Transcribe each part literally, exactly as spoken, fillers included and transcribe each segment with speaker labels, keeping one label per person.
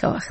Speaker 1: تا وقت.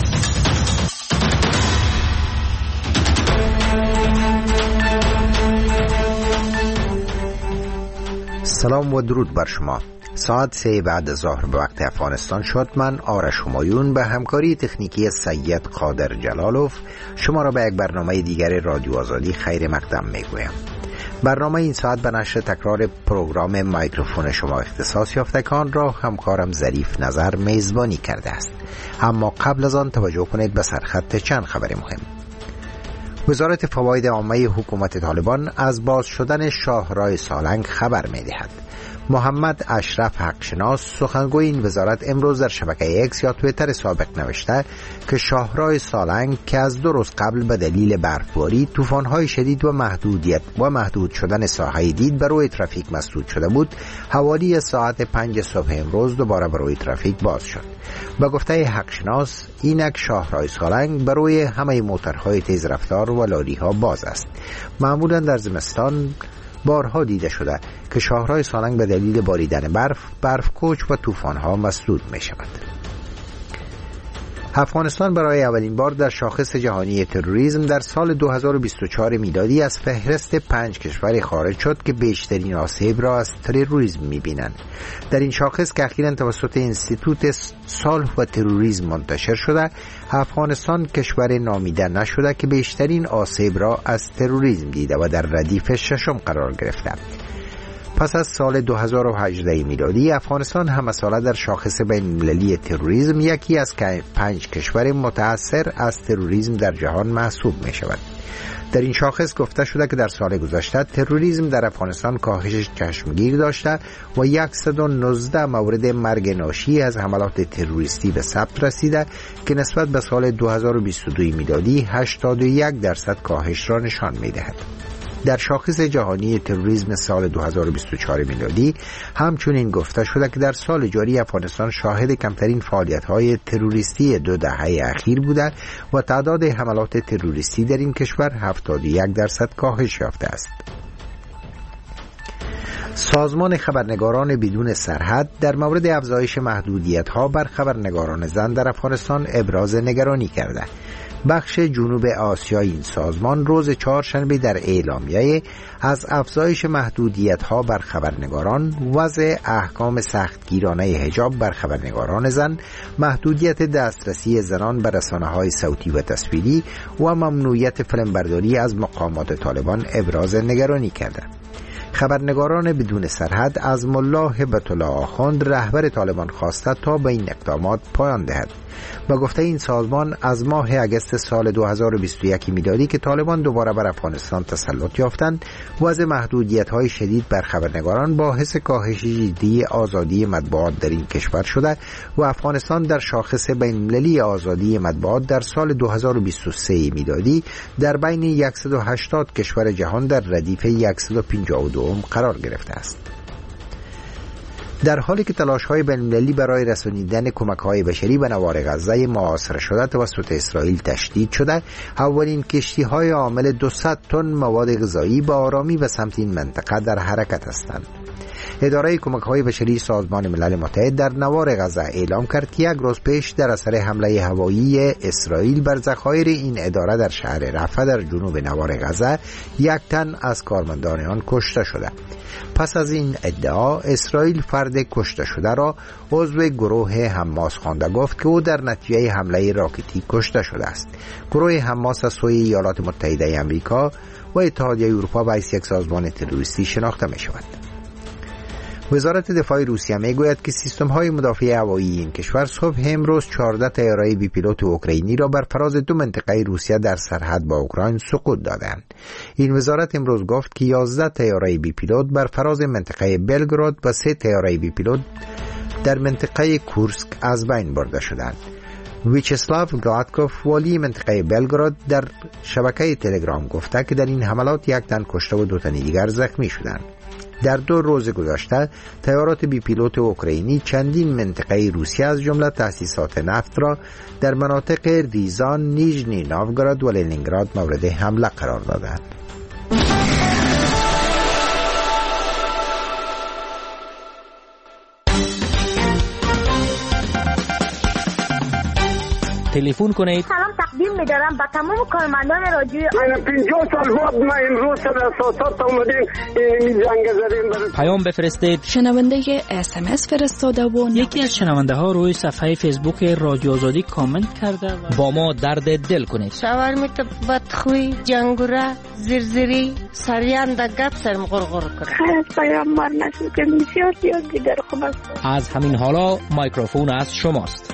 Speaker 2: سلام و درود بر شما. ساعت سه بعد ظهر به وقت افغانستان شد. من آرش همایون به همکاری تکنیکی سید قادر جلالوف شما را به یک برنامه دیگر رادیو آزادی خیر مقدم میگویم. برنامه این ساعت به نشر تکرار پروگرام میکروفون شما اختصاص یافته که آن را همکارم ظریف نظر میزبانی کرده است. اما قبل از آن توجه کنید به سرخط چند خبر مهم. وزارت فواید عامه حکومت طالبان از باز شدن شاهراه سالنگ خبر می‌دهد. محمد اشرف حقشناس سخنگوی این وزارت امروز در شبکه اکس یا توییتر سابق نوشته که شاهراه سالنگ که از دو روز قبل به دلیل برفباری، طوفان‌های شدید و محدودیت و محدود شدن ساحه دید بر روی ترافیک مسدود شده بود، حوالی ساعت پنج صبح امروز دوباره بر روی ترافیک باز شد. با گفته حقشناس اینک شاهراه سالنگ بر روی همه موتورهای تیز رفتار و لاری‌ها باز است. معمولاً در زمستان بارها دیده شده که شاهراه سالنگ به دلیل باریدن برف، برف کوچ و طوفان‌ها مسدود می شود. افغانستان برای اولین بار در شاخص جهانی تروریسم در سال دو هزار و بیست و چهار میلادی از فهرست پنج کشور خارج شد که بیشترین آسیب را از تروریسم می‌بینند. در این شاخص که اخیراً توسط انستیتوت صلح و تروریسم منتشر شده، افغانستان کشور نامیده نشده که بیشترین آسیب را از تروریسم دیده و در ردیف ششم قرار گرفته. پس از سال دو هزار و هجده میلادی، افغانستان همساله در شاخص بین‌المللی تروریسم یکی از پنج کشور متأثر از تروریسم در جهان محسوب می شود. در این شاخص گفته شده که در سال گذشته تروریسم در افغانستان کاهش چشمگیر داشته و صد و نوزده مورد مرگ ناشی از حملات تروریستی به ثبت رسیده که نسبت به سال دو هزار و بیست و دو میلادی هشتاد و یک درصد کاهش را نشان می دهد. در شاخص جهانی تروریسم سال دو هزار و بیست و چهار میلادی همچنین گفته شده که در سال جاری افغانستان شاهد کمترین فعالیت‌های تروریستی دو دهه اخیر بوده و تعداد حملات تروریستی در این کشور هفتاد و یک درصد کاهش یافته است. سازمان خبرنگاران بدون سرحد در مورد افزایش محدودیت‌ها بر خبرنگاران زن در افغانستان ابراز نگرانی کرده. بخش جنوب آسیای این سازمان روز چهارشنبه در اعلامیه از افزایش محدودیت‌ها بر خبرنگاران، وضع احکام سختگیرانه حجاب بر خبرنگاران زن، محدودیت دسترسی زنان به رسانه‌های صوتی و تصویری و ممنوعیت فیلمبرداری از مقامات طالبان ابراز نگرانی کردند. خبرنگاران بدون سرحد از ملا هبت الله آخوند رهبر طالبان خواسته تا به این اقدامات پایان دهد. با گفته این سازمان از ماه اگست سال دو هزار و بیست و یک میلادی که طالبان دوباره بر افغانستان تسلط یافتند، وضع محدودیت‌های شدید بر خبرنگاران باعث کاهش جدی آزادی مطبوعات در این کشور شده و افغانستان در شاخص بین‌المللی آزادی مطبوعات در سال دو هزار و بیست و سه میلادی در بین صد و هشتاد کشور جهان در ردیف صد و پنجاه و دو قرار گرفته است. در حالی که تلاش‌های بین‌المللی برای رسانیدن کمک‌های بشری به نوار غزه محاصره شده توسط اسرائیل تشدید شده، اولین کشتی‌های حامل دویست تن مواد غذایی به آرامی به سمت این منطقه در حرکت هستند. اداره کمک‌های بشری سازمان ملل متحد در نوار غزه اعلام کرد که یک روز پیش در اثر حمله هوایی اسرائیل بر ذخایر این اداره در شهر رفح در جنوب نوار غزه یک تن از کارمندان آن کشته شده. پس از این ادعا اسرائیل فرد کشته شده را عضو گروه حماس خوانده گفت که او در نتیجه حمله راکتی کشته شده است. گروه حماس از سوی ایالات متحده آمریکا و اتحادیه اروپا به حیث یک سازمان تروریستی شناخته می شود. وزارت دفاع روسیه میگوید که سیستم‌های مدافع هوایی این کشور صبح امروز چهارده طیاره بی پیلوت اوکراینی را بر فراز دو منطقه روسیه در سرحد با اوکراین سقوط دادند. این وزارت امروز گفت که یازده طیاره بی پیلوت بر فراز منطقه بلگراد و سه طیاره بی پیلوت در منطقه کورسک از بین برده شدند. ویچسلاو گلادکوف والی منطقه بلگراد در شبکه تلگرام گفته که در این حملات یک تن کشته و دو تن دیگر زخمی شدند. در دو روز گذشته طیارات بی پیلوت اوکراینی چندین منطقه روسیه از جمله تأسیسات نفت را در مناطق ریزان، نیژنی نوگوراد و لنینگراد مورد حمله قرار دادند.
Speaker 1: تلفن کنید.
Speaker 3: سلام تقدیم می‌دارم به تمام کارمندان رادیو.
Speaker 4: من پنجاه سال بعد ما امروز در اساسات اومدیم این زنگ زدیم.
Speaker 1: پیام بفرستید.
Speaker 5: شنونده اس ام اس فرستاده و
Speaker 1: یکی از شنونده ها روی صفحه فیسبوک رادیو آزادی کامنت کرده و با ما درد دل کنید.
Speaker 6: شاورمیت بدخوی، جنگوره، زرزری، سریان دا گپ سرم غرغر کنه.
Speaker 3: خیلی پیام مار نشد که بسیار زیاد دیگر خوب است.
Speaker 1: از همین حالا مایکروفون از شماست.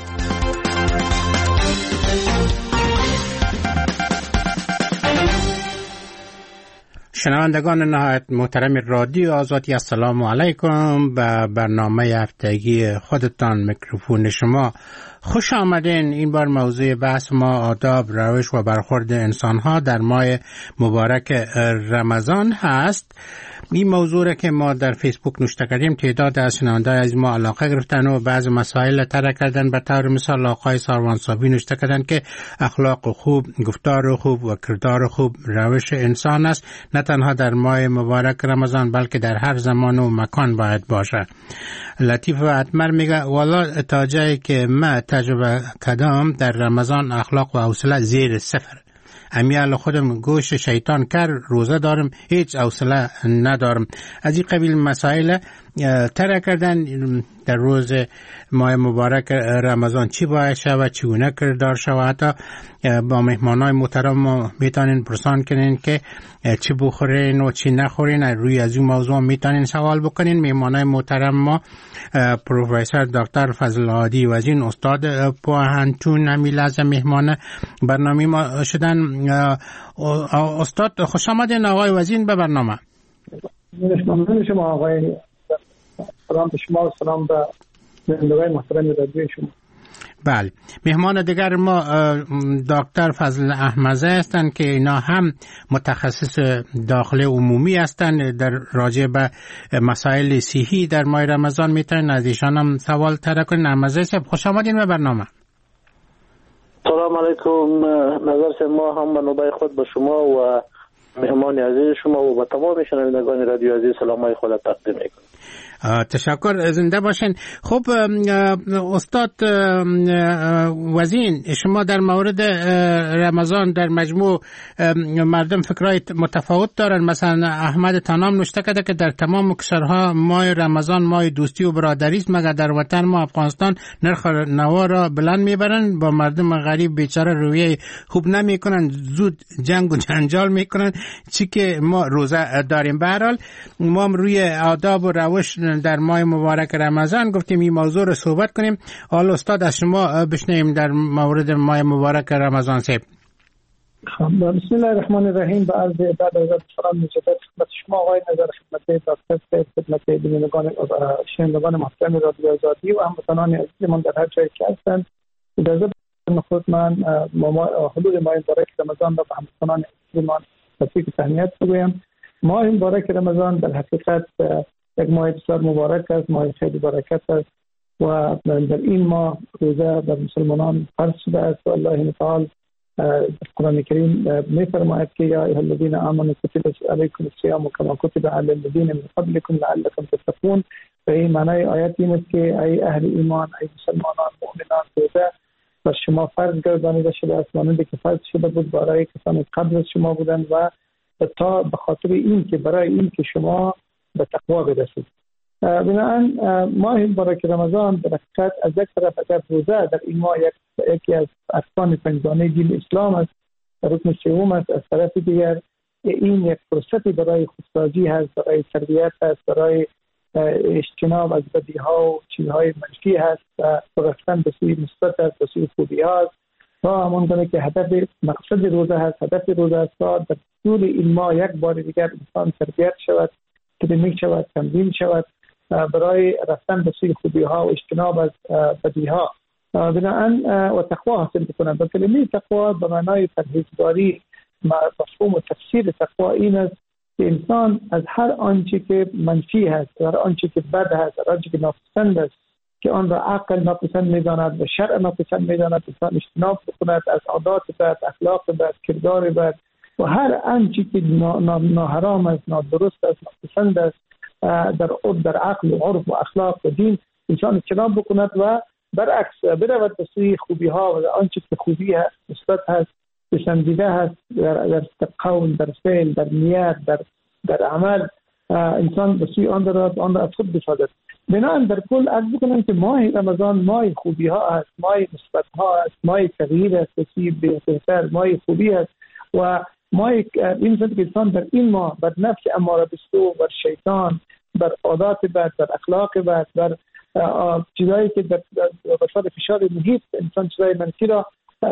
Speaker 7: شنوندگان نهایت محترم رادیو آزادی، السلام علیکم. به برنامه هفتگی خودتان میکروفون شما خوش آمدین. این بار موضوع بحث ما آداب، روش و برخورد انسانها در ماه مبارک رمضان هست. این موضوع را که ما در فیسبوک نوشته کردیم تعداد از شنوندگان از ما علاقه گرفتن و بعض مسائل طرح کردن. به طور مثال آقای ساروانسابی نوشته کردن که اخلاق خوب، گفتار خوب و کردار خوب روش انسان است، نه تنها در ماه مبارک رمضان بلکه در هر زمان و مکان باید باشه. لطیف و اتمر میگه والا تا جایی که ما تجربه کردم در رمضان اخلاق و حوصله زیر صفر. امیال خودم گوش شیطان کر روزه دارم، هیچ حوصله ندارم. از این قبیل مسائل طرح کردن. در روز ماه مبارک رمضان چی باید شود، چگونه کردار شود. حتی با مهمانای محترم ما میتونین پرسان کنین که چی بخورین و چی نخورین. روی از این موضوع میتونین سوال بکنین. مهمانای محترم ما پروفسور دکتر فضل عادی وزین، استاد پوهنتون، همین لحظه مهمان برنامه ما شدن. استاد خوش آمدین آقای وزین به برنامه.
Speaker 8: ممنون شما آقای. سلام به شما و سلام به شنوندگان محترم رادیو شما.
Speaker 7: بله، مهمان دیگر ما دکتر فضل احمزه هستند که اینا هم متخصص داخل عمومی هستند در راجع به مسائل صحی در ماه رمضان. میتونن از ایشان هم سوال طرح کنین. احمزه صاحب خوش آمدین به برنامه.
Speaker 9: سلام علیکم. نظر ما هم به نوبه خود به شما و مهمان عزیز شما و به تمام شنوندگان رادیو عزیز سلامای خود تقدیم میکنم.
Speaker 7: تشکر، زنده باشین. خب استاد وزین، شما در مورد رمضان در مجموع مردم فکرای متفاوت دارن. مثلا احمد تنام نوشته کرده که در تمام کشورها ماه رمضان ماه دوستی و برادری است، مگر در وطن ما افغانستان نرخ نوا را بلند میبرن، با مردم غریب بیچاره رویه خوب نمیکنن، زود جنگ و جنجال میکنن، چی که ما روزه داریم. به هر حال ما هم روی آداب و روش در ماه مبارک رمضان گفتیم این موضوع رو صحبت کنیم. حالا استاد از شما بشنویم در مورد ماه مبارک رمضان. صاحب
Speaker 8: بسم الله الرحمن الرحیم. به عرض بعد از سلام مجدد خدمت شما آقای نظر، خدمت دکتر صاحب، خدمت بینندگان شنوندگان محترم رادیو آزادی و هموطنان عزیزمان در هر جایی که هستند. اجازه بدید خود من حدود ماه مبارک رمضان را به هموطنان عزیزمان تبریک و تهنیت بگویم. ماه مبارک رمضان در حقیقت یک ماه بسیار مبارک است، ماه خیلی برکت است و در این ماه روزه بر مسلمانان فرض شده است و الله تعالی در قرآن کریم می‌فرماید که یا ایها الذین آمنوا کتب علیکم الصیام کما کتب علی الذین من قبلکم لعلکم تتقون. و این معنای آیت این است که ای اهل ایمان، ای مسلمانان مؤمنان، روزه بر شما فرض گردانیده شده است مانند که فرض شده بود برای کسانی قبل از شما بودند و تا به خاطر این که برای این که شما به تقوا برسید. بنابراین ماه مبارک رمضان در حقیقت از یک طرف اگر روزه در این ماه یکی از ارکان پنجگانه دین اسلام است، رکن سوم است، از طرف دیگر این یک فرصتی برای خودسازی هست، برای تربیت هست، برای اجتناب از بدیها و چیزهای منفی هست و رفتن به سوی مثبت است، به سوی خوبی هست و همانگونه که هدف مقصد روزه هست، هدف روزه است تا در طول این ماه یک بار دیگر انسان تربیت شود، تربیت شود، تمرین شود برای رفتن به سوی خوبی ها و اجتناب از بدی ها بنابراین و تقوا حاصل بکنند. و کلمه تقوا به معنای پرهیزگاری، مفهوم و تفسیر تقوا این است که انسان از هر آنچه که منفی هست، هر آنچه که بد هست، هر آنچه که ناپسند است که آن را عقل ناپسند می‌داند و شرع ناپسند می‌داند، انسان اجتناب بکند از عادات بد، اخلاق بد، کردار بد و هر آنچه که ناحرام است، نادرست است، ناپسند است در در عقل و عرف و اخلاق و دین انسان اجتناب بکند و برعکس برود به سوی خوبی ها و آنچه که خوبی هست، مثبت هست، پسندیده هست در, در قول، در فعل، در نیت، در در عمل، انسان به سوی آن برود، آن را از خود بسازد. بنابراین در کل عرض بکنم که ماه رمضان ماه خوبی ها است، ماه مثبت ها است، ماه تغییر است، بسیار بهتر، ماه خوبی است و ماه این که انسان در این ماه بر نفس اماره بالسوء، بر شیطان، بر عادات بد، بر اخلاق بد، بر چیزایی که در بساط فشار محیط انسان چیزای منفی را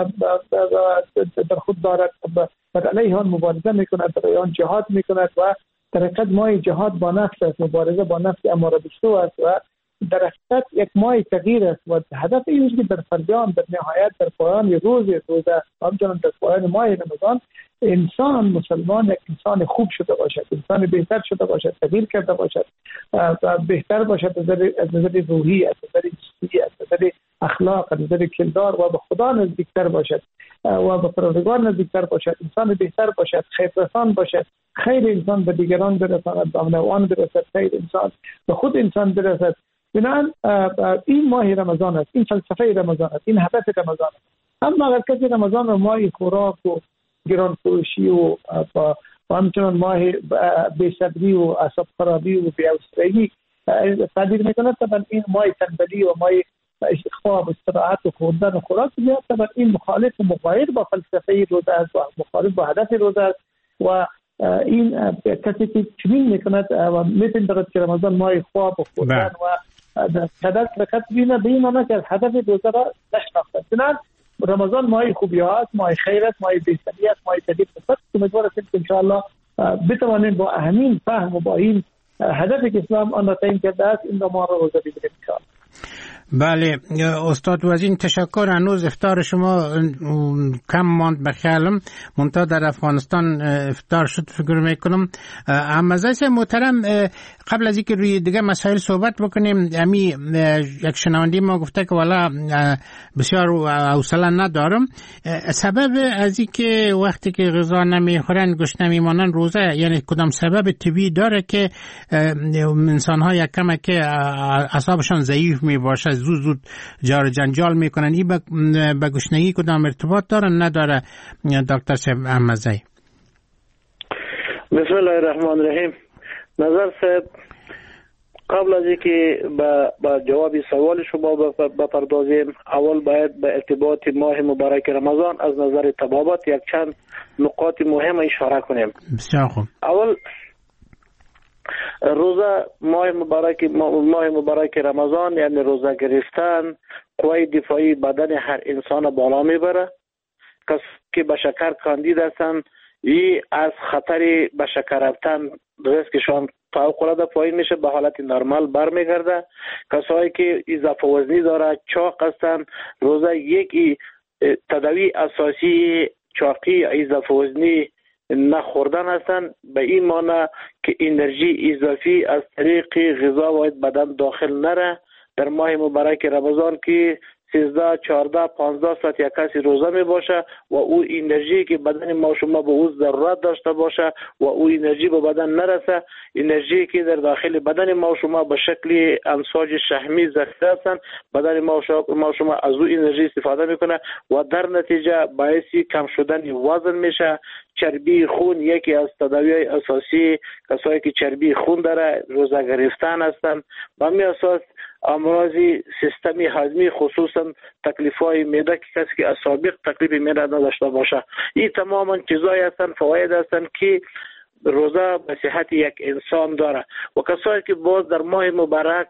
Speaker 8: در خود دارد، بر علیه آن مبارزه میکند، برای آن جهاد میکند و در حقیقت ماه جهاد با نفس است، مبارزه با نفس اماره بالسوء است و در حقیقت یک ماه تغییر است و هدف این است که در فرجام در نهایت در پایان روز روزه همچنان در پایان ماه رمضان انسان مسلمان یک انسان خوب شده باشد، انسان بهتر شده باشد، تغییر کرده باشد و بهتر باشد از نظر روحی، از نظر جسمی، از نظر اخلاق، از نظر کردار و به خدا نزدیکتر باشد و به پروردگار نزدیکتر باشد، انسان بهتر باشد، خیررسان باشد، خیر انسان به دیگران برساند، به نوعان برسد، خیر انسان به خود انسان برسد. بنابراین این ماه رمضان است، این فلسفه رمضان است، این هدف رمضان است. اما اگر کسی رمضان رو ماه خوراک و گران فروشی و و همچنان ماه بی‌صبری و اعصاب خرابی و بی‌حوصلگی تعبیر میکند، طبعا این ماه تنبلی و ماه خواب و استراحت و خوردن و خوراک زیاد، طبعا این مخالف و مغایر با فلسفه روزه است و مخالف با هدف روزه است و این کسی که چنین میکند و میپندارد که رمضان ماه خواب و خوردن و هدف فقط بینه به این معنی که هدف روزه را نشناخته. چنان رمضان ماه خوبی هست، ماه خیر است، ماه بهتری است، ماه تدبیر است. امیدوارم که ان شاء الله بتوانیم با همین فهم و با این هدفی که اسلام آن را تعیین کرده است این ما را روزه بگیریم ان شاء الله.
Speaker 7: بله استاد وزین تشکر. هنوز افطار شما کم ماند به خیالم، منتها در افغانستان افطار شد فکر میکنم. اما عزیز محترم قبل از اینکه روی دیگه مسائل صحبت بکنیم، امی یک شنونده ما گفته که والا بسیار حوصله ندارم، سبب از اینکه وقتی که غذا نمیخورن گوشت نمیمانن روزه، یعنی کدام سبب طبیعی داره که انسان ها یک کم که اعصابشان ضعیف می باشه، زود زود جار جنجال میکنن؟ این به گشنگی کدام ارتباط داره نداره دکتر صاحب احمدزی؟
Speaker 9: بسم الله الرحمن الرحیم. نظر صاحب قبل از اینکه با جواب سوال شما بپردازیم، اول باید به ارتباط ماه مبارک رمضان از نظر طبابت یک چند نقاط مهم اشاره کنیم.
Speaker 7: بسیار خوب.
Speaker 9: اول روزه ماه مبارک ماه مبارک رمضان یعنی روزه گرفتن قوای دفاعی بدن هر انسان بالا میبره. کسی که به شکر کاندید هستن ای از خطر به شکر رفتن ریسکشان فوق‌العاده پایین میشه، به حالت نرمال برمیگرده. کسایی که اضافه وزنی داره، چاق هستن، روزه یک تداوی اساسی چاقی اضافه وزنی نخوردن هستن، به این معنی که انرژی اضافی از طریق غذا باید بدن داخل نره. در ماه مبارک رمضان که سیزده، چهارده، پانزده ساعت یک کسی روزه می باشه و او انرژی که بدن ما شما به او ضرورت داشته باشه و او انرژی به بدن نرسه، انرژی که در داخل بدن ما شما به شکل امواج شحمی ذخیره هستند، بدن ما شما از او انرژی استفاده میکنه و در نتیجه باعث کم شدن وزن میشه. چربی خون یکی از تداوی اساسی کسایی که چربی خون داره روزه گرفتن هستند. به همین اساس امراض سیستمی هضمی خصوصا تکلیف‌های معده که کسی که از سابق تکلیف معده نداشته باشه، این تماما چیزایی هستند، فواید هستند که روزه به صحت یک انسان داره. و کسایی که باز در ماه مبارک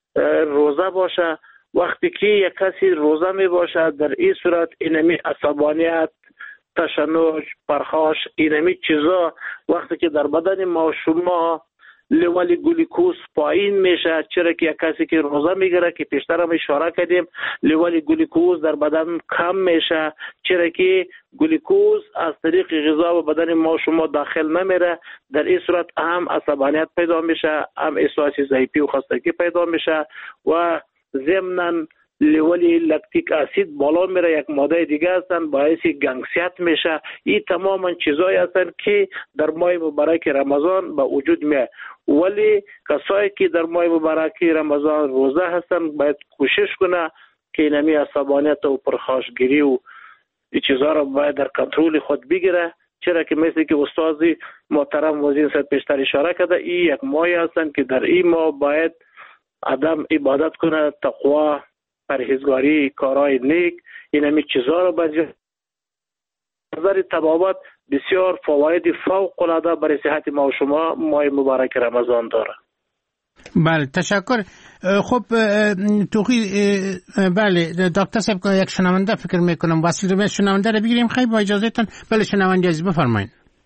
Speaker 9: روزه باشه، وقتی که یک کسی روزه می باشه در این صورت اینمی عصبانیت، تشنج، پرخاش، اینمی چیزا وقتی که در بدن ما شما لیول گلوکوز پایین میشه، چرا که یک کسی که روزه میگیره که پیشتر هم اشاره کردیم لیول گلوکوز در بدن کم میشه، چرا که گلوکوز از طریق غذا و بدن ما شما داخل نمیره. در این صورت هم عصبانیت پیدا میشه، هم احساس ضعیفی و خستگی پیدا میشه و ضمناً لیولی لکتیک اسید بالا میره، یک ماده دیگه هستن باعث گنگسیت میشه. این تماما چیزایی هستن که در ماه مبارک رمضان به وجود میاد. ولی کسایی که در ماه مبارک رمضان روزه هستن باید کوشش کنه که اینمی عصبانیت و پرخاشگیری و این چیزها را باید در کنترل خود بگیره. چرا که مثل که استادی محترم وزیر صاحب پیشتر اشاره کرده، این یک ماهی هستند که در این ماه باید آدم عبادت کنه، تقوا، پرهیزگاری، کارهای نیک، اینمی چیزها را باید. نظر طبابت بسیار فواید فوق العاده برای صحت ما و شما ماه مبارک رمضان داره.
Speaker 7: بله تشکر. خب توقی بله دکتر صاحب یک شنونده فکر میکنم وسیله شنونده رو بگیریم خیلی با اجازهتون. بله شنونده عزیز بفرمایید.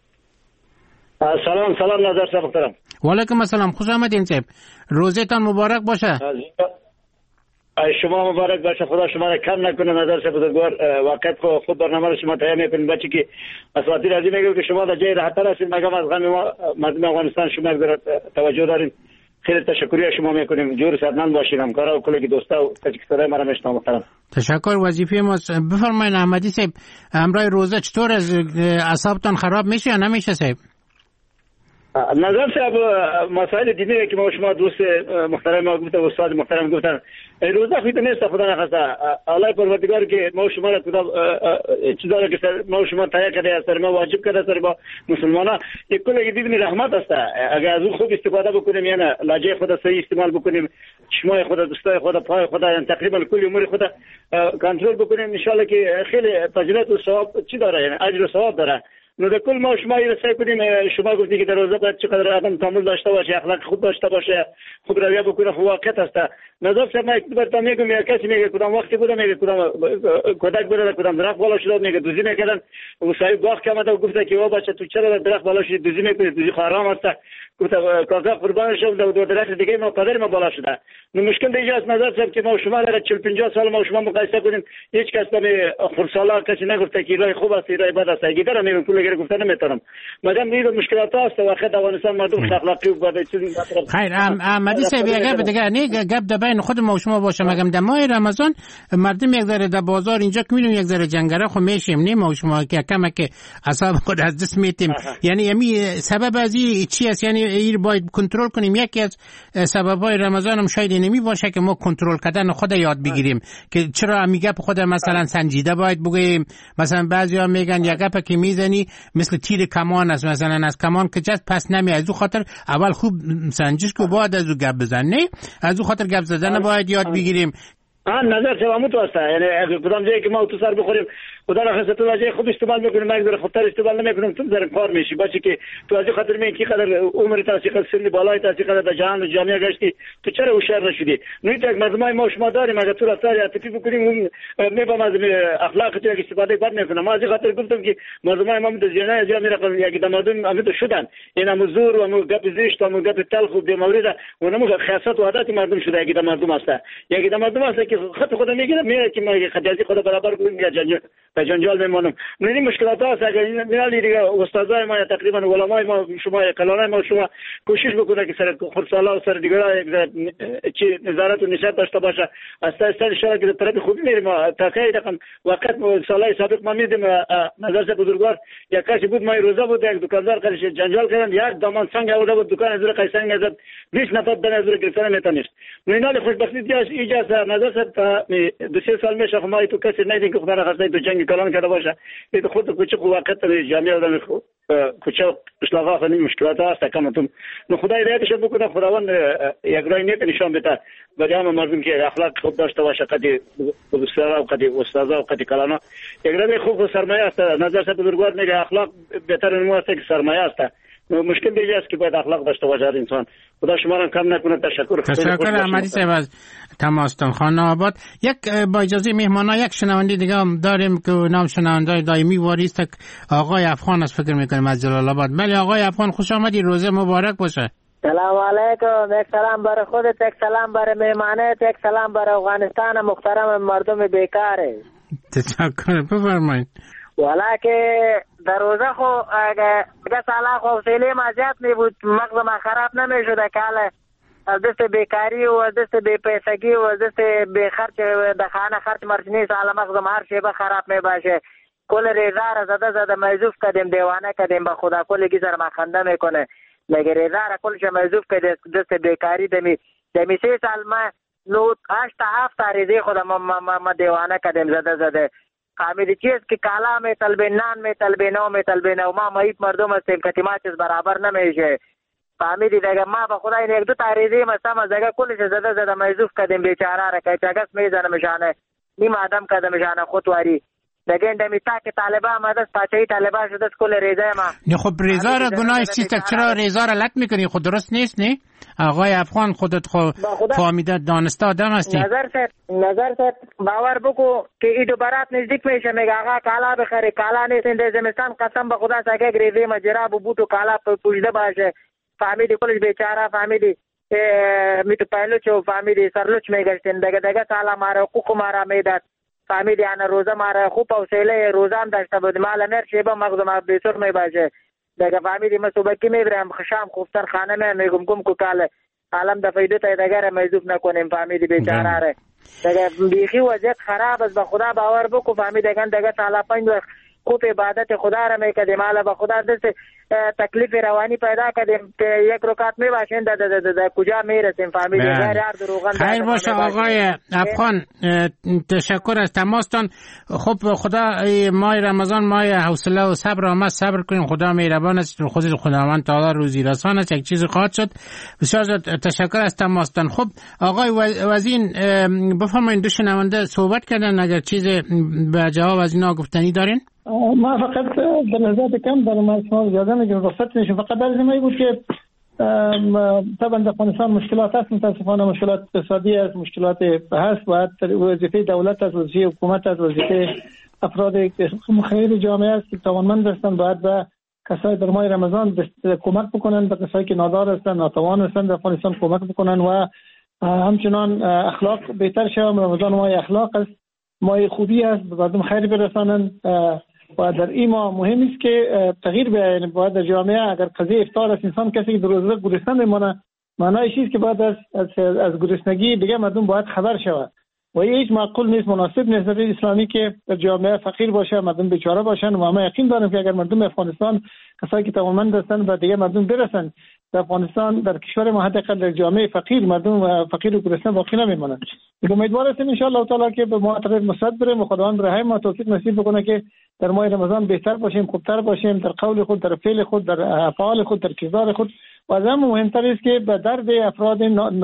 Speaker 10: سلام سلام نظر صاحب محترم.
Speaker 7: و علیکم السلام، خوش آمدین صاحب، روزتان مبارک باشه.
Speaker 10: ای شما مبارک باشه، خدا شما را کم نکنه نظر صاحب بزرگوار. واقعا خود برنامه رو شما تهیه میکنید بچه که اساتید عزیز میگه که شما در جای راحت تر هستید، مگم از غم ما مردم افغانستان شما توجه دارین. خیلی تشکری شما میکنیم، جور سرمند باشید، همکارا و کلیگ دوستا و کسی که صدای ما را میشنوه محترم.
Speaker 7: تشکر. وظیفه ما. بفرمایید احمدی صاحب، همراه روزه چطور از اعصابتان خراب میشه یا نمیشه صاحب؟
Speaker 10: نظر صاحب مسائل دینی که ما شما دوست محترم ما گفته، استاد محترم گفتن، روزه خیلی نیست خدا نخواسته. الله پروردگار که ما شما را خدا چیزا که ما شما تهیه کرده است، ما واجب کرده است با مسلمانا یک کلی دین رحمت است. اگر از اون خوب استفاده بکنیم، یعنی لهجه خود صحیح استعمال بکنیم، چشمای خود، دوستای خود، پای خود، یعنی تقریبا کل امور خود کنترل بکنیم، ان شاء الله که خیلی فضیلت و ثواب چی داره، یعنی اجر و ثواب داره. نو در کل ما شما را سعی کنیم، شما گفتید که در روزه باید چقدر آدم تحمل داشته باشه، اخلاق خوب داشته باشه، خوب رویه بکنه، واقعیت است. نظر صاحب من یک بار میگم، یا کسی میگه کدام وقتی بوده، میگه کدام کودک بوده، کدام درخت بالا شده، میگه دوزی میکردن و صاحب باغ که آمده و گفته که او بچه تو چرا درخت بالا شدی دوزی میکنی، دوزی حرام است. گفت کاکا قربان شم دو دو درخت دیگه ما قدر ما بالا شده. نو مشکل دیگه است نظر صاحب که ما شما را چهل پنجاه سال ما شما مقایسه کنیم، هیچ کس به خرسالا کسی نگفته که راه خوب است، راه بد است. اگه در میگم کل گره گفتن نمیتونم، مدام دیگه مشکلات است و خد افغانستان مردم اخلاقی و بعد چیزی
Speaker 7: خیر. احمدی صاحب یک دیگه نه گپ در بین خود ما و شما باشه، مگم در ماه رمضان مردم یک ذره در بازار اینجا که میبینیم یک ذره جنگره خو میشیم، نه ما و شما که کم که اعصاب خود از دست میتیم. یعنی یمی سبب از این چی است؟ یعنی این باید کنترل کنیم. یکی از سبب‌های رمضان هم شاید اینمی باشه که ما کنترل کردن خود یاد بگیریم، که چرا میگه خود مثلا سنجیده باید بگیم. مثلا بعضیا میگن یک گپ که میزنی مثل تیر کمان است، مثلا از کمان که جست پس نمی، از او خاطر اول خوب سنجش که بعد از او گپ بزنی، از او خاطر گپ زدن باید یاد بگیریم.
Speaker 10: آن نظر شما تو است، یعنی کدام جایی که ما تو سر بخوریم خدا را خواست تو واژه خوب استعمال میکنیم، مگه در خطر استعمال نمیکنیم، تو در کار میشی باشه که تو از خاطر می کی قدر عمر تاسیق سن بالای تاسیق قدر جهان و جامعه گشتی، تو چرا هوشیار نشدی؟ نوی تک مردمای ما شما داریم، اگه تو رفتار عاطفی بکنیم میبم از اخلاق تو استفاده بد نکنه. ما از خاطر گفتم که مردمای ما در جنای از میرا یک دمادون امید شدن، این مزور و مو گپ زشت و مو گپ تلخ و به مورد و نمو خاصت و عادت مردم شده. یک مردم است، یک مردم است که خط خود میگیره، میگه که ما خدیجه خود برابر کنیم یا جنجال به جنجال میمونم. من این مشکلات هست. اگر میالی دیگه استادای ما تقریبا علمای ما شما کلانای ما شما کوشش بکنه که سر خرسالا و سر دیگرای چی نظارت و نشاط داشته باشه، اساس ان شاء الله که طرف خوبی میریم. تا کی رقم وقت سالای سابق ما میدیم نظر بزرگوار یک کسی بود، ما روزه بود، یک دکاندار قرش جنجال کردن، یک دامان سنگ آورده بود دکان از روی قیسنگ ازد بیست نفر دن از روی گرفتن میتونست. من این خوشبختی دیاش ایجاز نظر تا دو سه سال میشه ما تو کسی ندیدیم که خدا خاصه تو جنگ کلان کرده باشه. این خود کوچه وقت جامعه آدم کوچه اشلاغا خنی مشکلات هست کامتون. نو خدای هدایتش بکنه، خداوند یک راه نیت نشان بده برای همه مردم که اخلاق خوب داشته باشه، قدی دوستارا و قدی استادا و قدی کلانا. یک راه خوب سرمایه است. نظر صاحب بزرگوار میگه اخلاق بهتر نمونه است که سرمایه است. مشکل دیگه است که باید اخلاق داشته باشه انسان. خدا شما را کم نکنه. تشکر.
Speaker 7: تشکر احمدی صاحب از تماستان خانه آباد. یک با اجازه مهمانا یک شنونده دیگه هم داریم که نام شنونده دائمی واریست آقای افغان است، فکر میکنیم از جلال آباد. بله آقای افغان خوش آمدی، روزه مبارک باشه.
Speaker 11: سلام علیکم. یک سلام برای خودت، یک سلام برای مهمانت، یک سلام برای افغانستان محترم مردم بیکاره.
Speaker 7: تشکر. بفرمایید.
Speaker 11: والا که در روزه خو اگه سالا خو حوصله ما زیاد می بود، مغز ما خراب نمی شده که حالا از دست بیکاری و از دست بی پیسگی و از دست بی خرچ در خانه خرچ مرچ نیست، حالا مغز ما هر شیبه خراب می باشه. کل ریزه را زده زده میزوف کدیم، دیوانه کدیم، به خدا کل گیزر ما خنده میکنه. مگر ریزه را کلش میزوف کدیم دست بیکاری دمی دمی سه سال ما نو هشت تا هفت عریضه خود ما, ما, ما, ما دیوانه کردیم زده زده. فهمیدی چیز که کالا میطلبه، نان میطلبه، نو میطلبه، نو ما مایب مردم هستیم که ما چیز برابر نمیشه. فهمیدی دیگه ما به خدا این یک دو تا عریضه مثلا از دیگه کلش زده زده موظوف کردیم بیچاره را که چگس میزنه مشانه نیم آدم کرده مشانه خودواری دیگه اندمی تا که طالبان مدست پاچهی طالبان شده کل ریزه ما.
Speaker 7: نه خب ریزه را گناهش چیست؟ چرا ریزه را لط میکنی؟ خود درست نیست نه؟ آقای افغان خودت خود فهمیده دانسته آدم هستی.
Speaker 11: نظر سر نظر سر باور بکو که ایدو برات نزدیک میشه میگه آقا کالا بخری، کالا نیست این زمستان قسم به خدا سگه ریزه ما جراب و بوتو کالا پوشیده باشه. فهمیدی کلش بیچاره فهمیدی میتو پهلوچ و فهمیدی سرلوچ میگشتین دیگه دیگه سالا ماره حقوق ماره میداد. فهمیدی انا روزه ماره خوب حوصله روزام داشته بود مال نر شیبه مغز ما بیسور می باشه دیگه. فهمیدی ما صبح کی میبرم شام خوفتر خانه می میگم گم کو کاله عالم د فایده ته دیگه موظوف نکنیم. فهمیدی بیچاره ره دیگه بیخی وضعیت خراب است. به خدا باور بکو فهمیدی دیگه دیگه تعالی پنج وقت خوب عبادت خدا را میکردیم. حالا به خدا دست تکلیف روانی پیدا کردیم که یک رکعت میباشین در در در کجا میرسیم. فهمیدی غیر هر دروغان.
Speaker 7: خیر باشه آقای افغان، تشکر از تماستان. خب خدا ماه رمضان ماه حوصله و صبر آمد، صبر کنیم. خدا مهربان است، خود خداوند تعالی روزی رسان است. یک چیز خواهد شد. بسیار تشکر از تماستان. خب آقای وزین بفرمایید، دو شنونده صحبت کردن، اگر چیز به جواب از اینا گفتنی دارین؟
Speaker 8: ما فقط در نظر کم دارم از شما اجازه میگم رخصت میشم. فقط در زمینه بود که طبعا در افغانستان مشکلات هست، متاسفانه مشکلات اقتصادی است، مشکلات هست. باید وظیفه دولت از وظیفه حکومت از وظیفه افراد خیر جامعه است که توانمند هستند باید به کسای در ماه رمضان کمک بکنن، به کسایی که نادار هستند ناتوان هستند در افغانستان کمک بکنن و همچنان اخلاق بهتر شود. رمضان ماه اخلاق است، ماه خوبی است، به مردم خیر برسانند و در این ماه مهم است که تغییر بیاید. باید در جامعه اگر قضیه افطار است انسان کسی که در روزه گرسنه میمونه، معنای چیست که باید از از, از گرسنگی دیگه مردم باید خبر شود و هیچ معقول نیست، مناسب نیست در اسلامی که در جامعه فقیر باشه، مردم بیچاره باشن. و ما یقین داریم که اگر مردم افغانستان کسایی که توانمند هستند و دیگه مردم برسن در افغانستان، در کشور ما حداقل در جامعه فقیر مردم فقیر و گرسنه باقی نمیمونن. امیدوار هستیم ان شاء الله تعالی که به ما طرف مسد بریم و خداوند برای ما توفیق نصیب بکنه که در ماه رمضان بهتر باشیم، خوبتر باشیم در قول خود، در فعل خود، در افعال خود، در کردار خود. و از همه مهمتر است که به درد افراد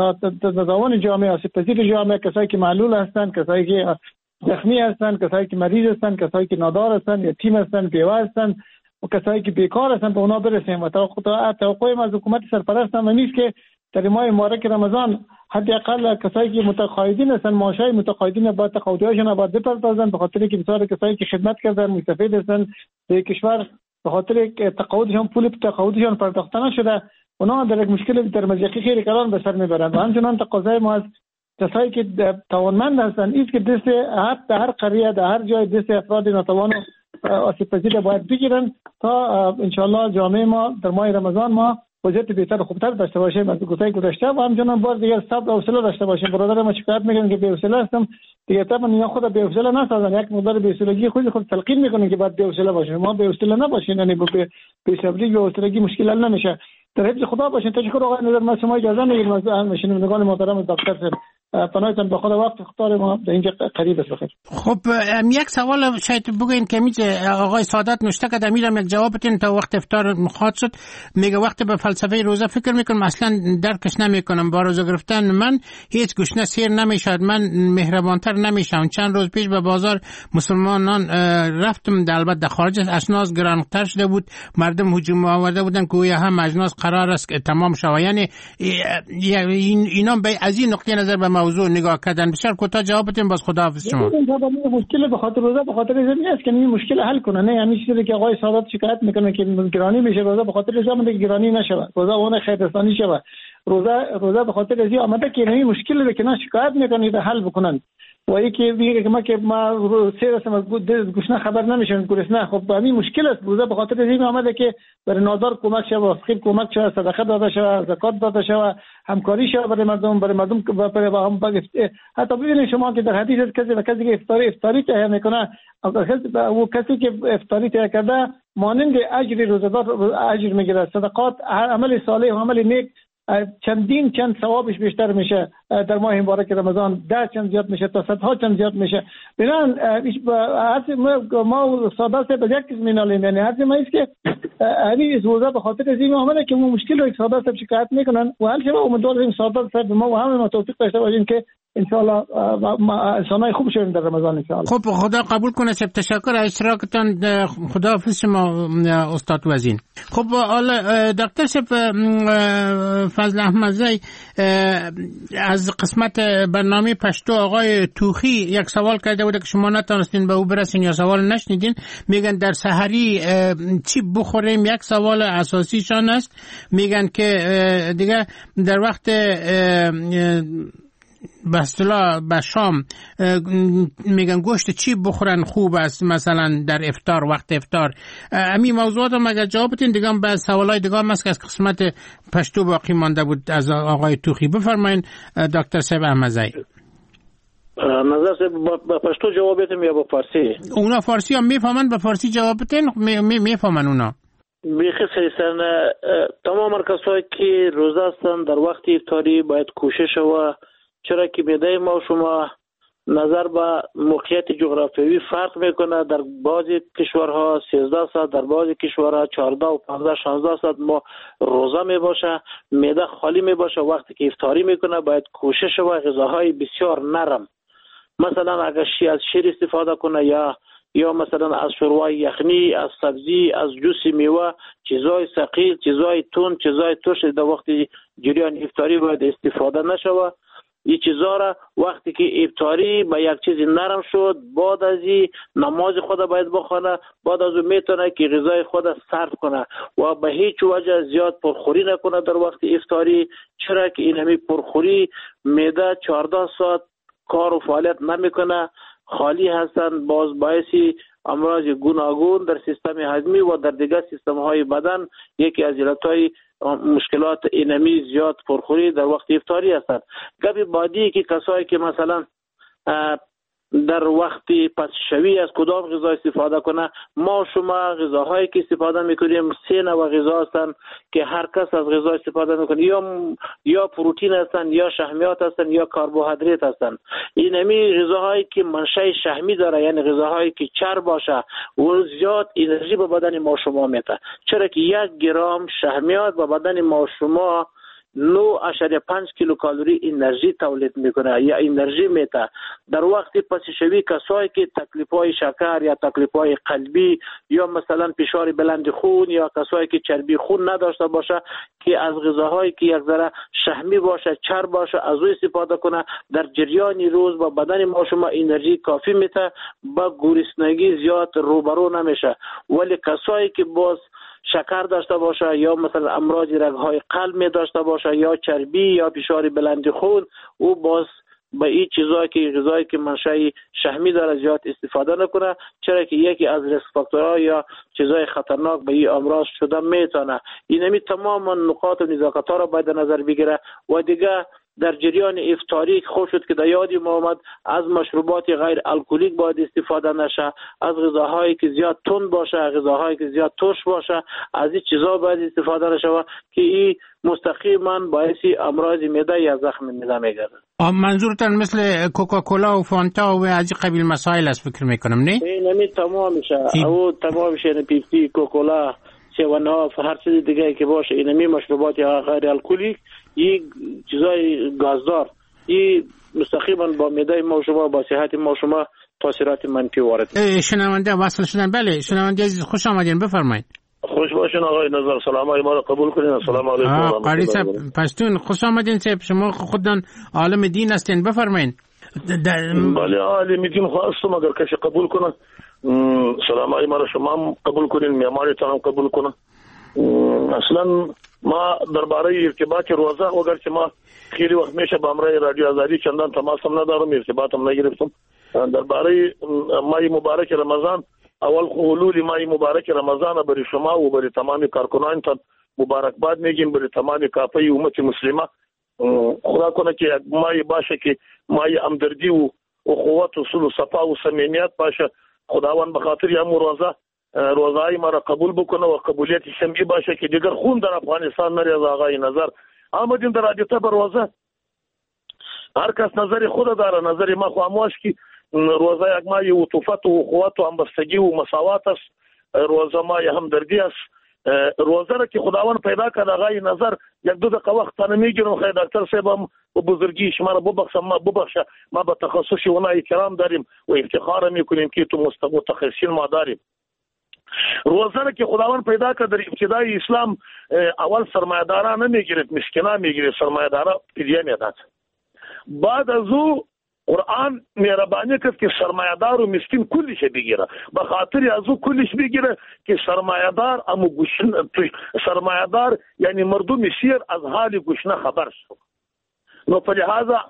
Speaker 8: ناتوان جامعه، آسیب‌پذیر جامعه، کسایی که معلول هستند، کسایی که زخمی هستند، کسایی که مریض هستند، کسایی که نادار هستند، یتیم هستند، بیوه هستند و کسایی که بیکار هستند به اونا برسیم. و توقع ما از حکومت سرپرست هم نیست که در ماه مبارک رمضان حداقل کسایی که متقاعدین هستند معاشای متقاعدین باید تقاعدهاشون باید بپردازند، به خاطر که بسیار کسایی که خدمت کردن مستفید هستند در کشور به خاطر تقاعدشون پول تقاعدشون پرداخته نشده، اونا در یک مشکل در مزیقی خیلی کلان به سر میبرند. و همچنان تقاضای ما از کسایی که توانمند هستند است که دست هر در هر قریه در هر جای دست افراد ناتوان و آسیب‌پذیر باید بگیرن تا ان شاء الله جامعه ما در ماه رمضان ما وضعیت بهتر و خوبتر داشته باشیم از گذشته گذشته و همچنان بار دیگه صبر و حوصله داشته باشیم. برادر ما شکایت میکنن که بی‌حوصله هستم، دیگه طبعا اینا خود بی‌حوصله نسازن، یک مقدار بی‌حوصلگی خود خود تلقین میکنن که باید بی‌حوصله باشیم. ما بی‌حوصله نباشین، یعنی بی‌صبری و بی‌حوصلگی مشکل حل نمیشه. در حفظ خدا باشین. تشکر آقای نظر، ما شما اجازه میگیرم از شنوندگان محترم دکتر صاحب پناهتون به خدا وقت اختار ما در اینجا قریب است. بخیر.
Speaker 7: خب یک سوال شاید بگین که میشه آقای سعادت نوشته کرده، میرم یک جوابتون تا وقت افطار مخاط شد. میگه وقت به فلسفه روزه فکر میکنم اصلا درکش نمیکنم. با روزه گرفتن من هیچ گشنه سیر نمیشد، من مهربانتر نمیشم. چند روز پیش به بازار مسلمانان رفتم، در البته خارج از اسناس گرانتر شده بود، مردم هجوم آورده بودن که هم اجناس قرار است تمام شود. یعنی اینا به از این نقطه نظر به موضوع نگاه کردن. بسیار کوتاه جوابتون باز خداحافظ شما.
Speaker 8: مشکل به خاطر روزه به خاطر روزه نیست که این مشکل حل کنه، نه همین چیزی که آقای سعادت شکایت میکنه که گرانی میشه روزه به خاطر روزه مونده گرانی نشه، روزه اون خیرستانی شه، روزه روزه به خاطر روزه آمده که این مشکل رو که نه شکایت میکنه به حل بکنن. و اینکه میگه که ما که ما سه رسم از گوشنا خبر نمیشن گرسنه، خب همین مشکل است. روزه به خاطر روزه آمده که برای نادار کمک شه، فقیر کمک شه، صدقه داده شه، زکات داده شه، همکاری شه برای مردم، برای مردم برای هم حتی ببینید شما که در حدیث کسی و کسی که افطاری افطاری تهیه میکنه، او کسی که افطاری تهیه کرده مانند اجر روزدار اجر میگیره. صدقات عمل صالح و عمل نیک چندین چند ثوابش بیشتر میشه. در ماه مبارک رمضان ده چند زیاد میشه تا صدها چند زیاد میشه. بنان ما ساده به یک چیز مینالیم، یعنی هر ما است که همین از روزه به خاطر از این آمده که ما مشکل رو یک ساده سب شکایت میکنن و حال شما امیدواریم ساده سب ما و همه ما توفیق داشته باشیم که ان شاء الله انسانای خوب شویم در رمضان ان شاء الله.
Speaker 7: خب خدا قبول کنه. سب تشکر از اشتراکتان. خدا حافظ شما استاد وزین. خب حالا دکتر سب فضل احمدزی از قسمت برنامه پشتو آقای توخی یک سوال کرده بود که شما نتونستین به او برسین یا سوال نشنیدین. میگن در سحری چی بخوریم؟ یک سوال اساسیشان است. میگن که دیگه در وقت به اصطلاح به شام میگن گوشت چی بخورن خوب است، مثلا در افطار، وقت افطار. همین موضوعات هم اگر جواب بدین دیگه به سوالای دیگه هم است که از قسمت پشتو باقی مانده بود از آقای توخی. بفرمایید دکتر صاحب احمدزی.
Speaker 9: نظر صاحب با پشتو جواب بدیم یا با فارسی؟
Speaker 7: اونا فارسی هم میفهمن، به فارسی جواب بدین میفهمن اونا.
Speaker 9: بیخی سیستن تمام کسایی که روزه هستن در وقت افطاری باید کوشش و چرا که معده ما شما نظر به موقعیت جغرافیایی فرق میکنه. در بعضی کشورها سیزده ساعت، در بعضی کشورها چهارده و پانزده شانزده ساعت ما روزه می باشه، معده خالی می باشه. وقتی که افطاری میکنه باید کوشش و غذاهای بسیار نرم، مثلا اگر شی از شیر استفاده کنه یا یا مثلا از شوربای یخنی، از سبزی، از جوس میوه، چیزای ثقیل، چیزای تند، چیزای ترش در وقت جریان افطاری باید استفاده نشوه. این چیزا را وقتی که افطاری به یک چیز نرم شد بعد از این نماز خود باید بخونه، بعد از اون میتونه که غذای خود صرف کنه و به هیچ وجه زیاد پرخوری نکنه در وقت افطاری، چرا که این همی پرخوری معده چهارده ساعت کار و فعالیت نمیکنه، خالی هستند، باز باعثی امراض گوناگون در سیستم هضمی و در دیگر سیستم های بدن یکی از علتهای مشکلات اینمی زیاد پرخوری در وقت افطاری هستند. گپی بعدی که کسایی که مثلا در وقت پس شوی از کدام غذا استفاده کنه، ما شما غذاهایی که استفاده میکنیم سه نوع غذا هستند که هر کس از غذا استفاده میکنه، یا یا پروتئین هستند، یا شحمیات هستند، یا کربوهیدرات هستند. این همی غذاهایی که منشأ شحمی داره، یعنی غذاهایی که چرب باشه و زیاد انرژی به بدن ما شما میده، چرا که یک گرم شحمیات به بدن ما شما نه اشاره پنج کیلو کالری انرژی تولید میکنه یا انرژی میده. در وقت پس شوی کسایی که تکلیف‌های شکر یا تکلیف‌های قلبی یا مثلا فشار بلند خون یا کسایی که چربی خون نداشته باشه که از غذاهایی که یک ذره شحمی باشه، چرب باشه، از او استفاده کنه، در جریان روز با بدن ما شما انرژی کافی میده، با گرسنگی زیاد روبرو نمیشه. ولی کسایی که باز شکر داشته باشه یا مثلا امراض رگ‌های قلب می داشته باشه یا چربی یا فشار بلند خون، او باز به این چیزایی که غذایی که منشأ شحمی داره زیاد استفاده نکنه، چرا که یکی از ریسک فاکتورها یا چیزای خطرناک به این امراض شده میتونه. اینمی تمام نقاط و نزاکت‌ها را باید نظر بگیره. و دیگه در جریان افطاری خوب شد که در یادی ما آمد از مشروبات غیر الکلیک باید استفاده نشه، از غذاهایی که زیاد تند باشه، غذاهایی که زیاد ترش باشه، از این چیزا باید استفاده نشه که این مستقیما باعث امراض معده یا زخم معده میگرده.
Speaker 7: منظورتان مثل کوکاکولا و فانتا و از این قبیل مسائل است فکر میکنم نه؟
Speaker 9: اینمی تمام میشه، او تمام میشه، پیپسی، کوکاکولا، سیواناف، هر چیز دیگه که باشه، اینمی مشروبات غیر الکلیک، این چیزای گازدار، این مستقیما با معده ما شما، با صحت ما شما تاثیرات منفی وارد.
Speaker 7: شنونده وصل شدن. بله شنونده عزیز خوش آمدین، بفرمایید.
Speaker 12: خوش باشین آقای نظر، سلام ما رو قبول کنین. السلام علیکم.
Speaker 7: قاری صاحب پشتون خوش آمدین صاحب، شما خودتان عالم دین هستین، بفرمایید.
Speaker 12: بله عالم دین خواستم اگر کسی قبول کنه سلام ما رو شما هم قبول کنین، معمارتان هم قبول کنه. اصلا ما درباره ارتباط روزه اگرچه ما خیلی وقت میشه با امرای رادیو آزادی چندان تماسم ندارم، ارتباطم نگرفتم. درباره ماه مبارک رمضان، اول حلول ماه مبارک رمضان برای شما و برای تمام کارکنانتان مبارکباد میگیم، برای تمام کافه امت مسلمه. خدا کنه که یک ماه باشه که ماه همدردی و اخوت و صلح و صفا و صمیمیت باشه. خداوند به خاطر هم روزه روزهای ما را قبول بکنه و قبولیت شمعی باشه که دیگر خون در افغانستان نری. از آقای نظر آمدیم در رابطه با روزه. هر کس نظر خود داره، نظر ما خاموش کی روزه یک مایه عطوفت و قوت و همبستگی و مساوات است. روزه مایه همدردی است. روزه را که خداوند پیدا کرد آقای نظر یک دو دقیقه وقت تنه میگیرم خیلی دکتر صاحبم و بزرگی شما را ببخشم ما ببخشه ما به تخصص اونای کرام داریم و افتخار میکنیم که تو متخصصین ما داریم. روزه را که خداوند پیدا کرد در ابتدای اسلام اول سرمایه‌دارا نمیگیرد، مسکینا میگیرد، سرمایه‌دارا فدیه میداد. بعد از او قرآن مهربانی کرد که سرمایه‌دار و مسکین کلش بگیره، به خاطر از او کلش بگیره که سرمایه‌دار امو گوشن سرمایه‌دار یعنی مردم سیر از حال گوشنه خبر شد. نو په لحاظه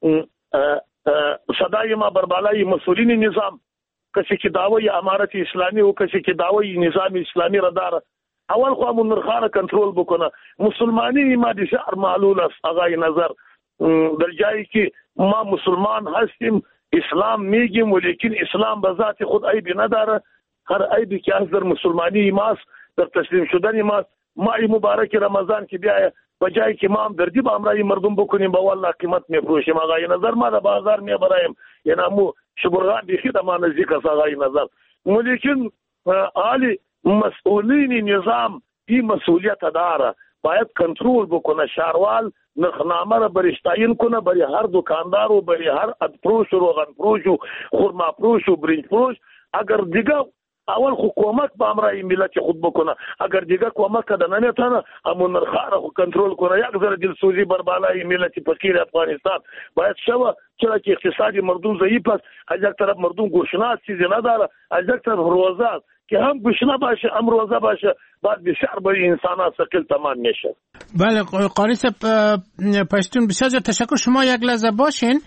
Speaker 12: صدای ما بر بالای مسئولین نظام کسی که دعوی امارت اسلامی و کسی که دعوی نظام اسلامی را داره اول خو امو نرخانه کنترل بکنه. مسلمانی ما د شعر معلول است آقای نظر در جایی که ما مسلمان هستیم اسلام میگیم ولیکن اسلام به ذات خود عیبی نداره. هر عیبی که از در مسلمانی ماست در تسلیم شدن ماست. ماه مبارک رمضان که بیایه به جایی که ما هم دردی با امرای مردم بکنیم با والله قیمت میفروشیم آقای نظر ما در بازار میبرایم یعنی امو شبرغان بیخی در ما نزدیک است آقای نظر. ولیکن حالی مسئولین نظام این مسئولیت داره باید کنترل بکنه. شهروال نرخنامه را برش تعیین کنه برای هر دکاندار و برای هر ادفروش و روغن فروش و خرما فروش و برنج فروش. اگر دیگه اول خو کمک به امرای ملت خود بکنه، اگر دیگه کمک کده نمیتونه امو نرخا را خو کنترل کنه. یک ذره دلسوزی بر بالای ملت فقیر افغانستان باید شوه، چرا که اقتصادی مردم ضعیف است، از یک طرف مردم گوشناس چیزی نداره، از یک طرف روزه است که هم گوشنه باشه هم روزه باشه بعد بسیار برای انسان ثقیل تمام میشه.
Speaker 7: بله قاری صاحب پشتون بسیار زیاد تشکر. شما یک لحظه باشین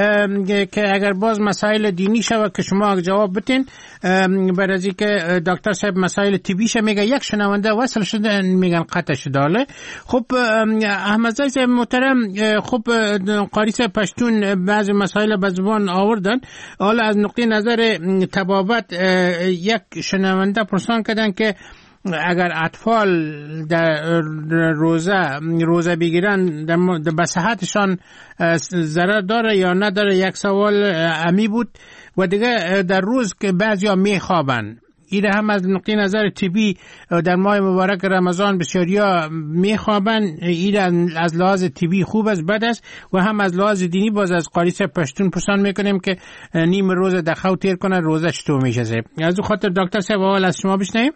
Speaker 7: که اگر باز مسائل دینی شود که شما جواب بتین برای از که دکتر صاحب مسائل طبیشه میگه یک شنونده وصل شده میگن قطع شده. خب احمد زای محترم خب قاری صاحب پشتون بعضی مسائل به زبان آوردن. حالا از نقطه نظر طبابت یک شنونده پرسان کردن که اگر اطفال در روزه روزه بگیرن به صحتشان ضرر داره یا نداره. یک سوال امی بود. و دیگه در روز که بعضیا میخوابن این هم از نقطه نظر طبی در ماه مبارک رمضان بسیاریا میخوابن، این از لحاظ طبی خوب است بد است و هم از لحاظ دینی باز از قاری صاحب پشتون پرسان میکنیم که نیم روز دخو تیر کنه روزه چطور میشه. از او خاطر دکتر صاحب اول از شما بشنویم.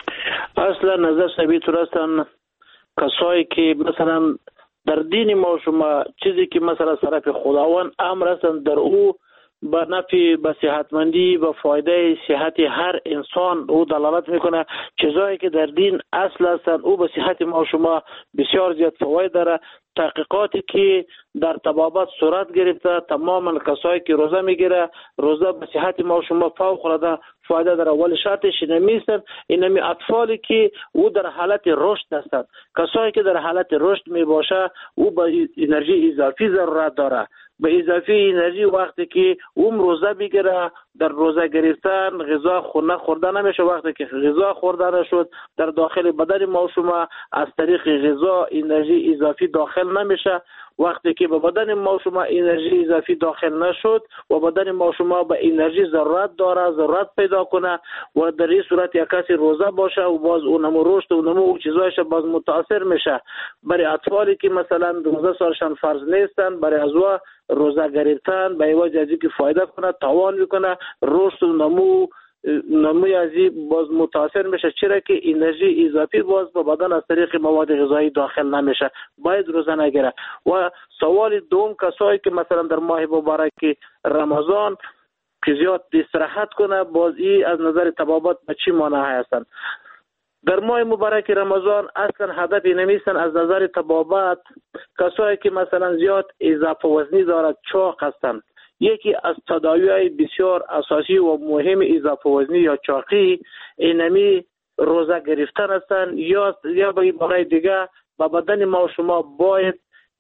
Speaker 9: اصلا نظر صحیح هستن کسایی که مثلا در دین ما شما چیزی که مثلا طرف خداوند امر هستن در او به نفع به صحتمندی و فایده صحت هر انسان او دلالت میکنه. چیزایی که در دین اصل هستن او به صحت ما شما بسیار زیاد فواید داره. تحقیقاتی که در طبابت صورت گرفته تماما کسایی که روزه میگیره روزه به صحت ما شما فوق العاده فایده داره. ولی شرطش نمیستن اینمی اطفالی که او در حالت رشد هستند. کسایی که در حالت رشد میباشه او به انرژی اضافی ضرورت داره. به اضافه انرژی وقتی که اون روزه بگیره در روزه گرفتن غذا خورده خورده نمیشه. وقتی که غذا خورده نشد در داخل بدن ما شما از طریق غذا انرژی اضافی داخل نمیشه. وقتی که به بدن ما شما انرژی اضافی داخل نشد و بدن ما شما به انرژی ضرورت داره ضرورت پیدا کنه و در این صورت یک کسی روزه باشه و باز اونمو رشد و اونمو او چیزایش باز متاثر میشه. برای اطفالی که مثلا روزه سالشان فرض نیستن برای ازوا روزه گرفتن به وجه ازی که فایده کنه توان میکنه رشد و نمو نموی ازی باز متاثر میشه. چرا که انرژی اضافی باز به بدن از طریق مواد غذایی داخل نمیشه. باید روزه نگیره. و سوال دوم کسایی که مثلا در ماه مبارک رمضان که زیاد استراحت کنه باز ای از نظر طبابت به چی معنی هستند. در ماه مبارک رمضان اصلا هدفی نمیستن از نظر طبابت کسایی که مثلا زیاد اضافه وزنی دارد چاق هستند. یکی از تداوی‌های بسیار اساسی و مهم اضافه وزنی یا چاقی اینمی روزه گرفتن هستند یا یا به عبارت دیگه با بدن ما شما باید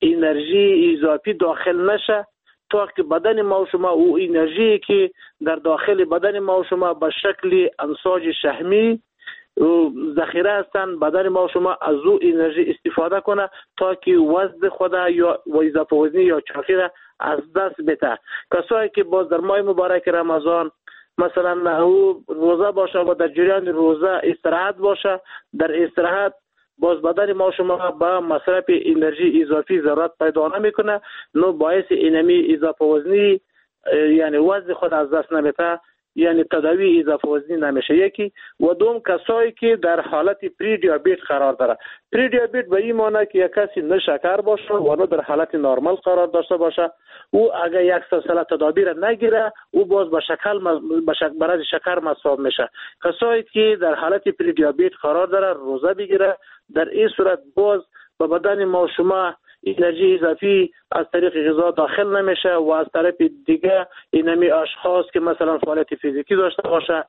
Speaker 9: انرژی اضافی داخل نشه تا که بدن ما شما او انرژی که در داخل بدن ما شما به شکل امواج شحمی ذخیره هستن، بدن ما شما از او انرژی استفاده کنه تا که وزن خود یا اضافه وزنی یا چاقی را از دست بده. کسایی که باز در ماه مبارک رمضان مثلا او روزه باشه و در جریان روزه استراحت باشه، در استراحت باز بدن ما شما با مصرف انرژی اضافی ضرورت پیدا نمیکنه، نو باعث اینمی اضافه وزنی یعنی وزن خود از دست نمیده، یعنی تداوی اضافه وزنی نمیشه. یکی و دوم کسایی که در حالت پری دیابت قرار داره. پری دیابت به این معنی که یک کسی نه شکر باشه و نه در حالت نرمال قرار داشته باشه، او اگر یک سلسله تدابیر نگیره او باز به شکل به شک برای شکر مصاب میشه. کسایی که در حالت پری دیابت قرار داره روزه بگیره، در این صورت باز به بدن ما شما انرژی اضافی از طریق غذا داخل نمیشه و از طرف دیگه اینمی اشخاص که مثلا فعالیت فیزیکی داشته باشه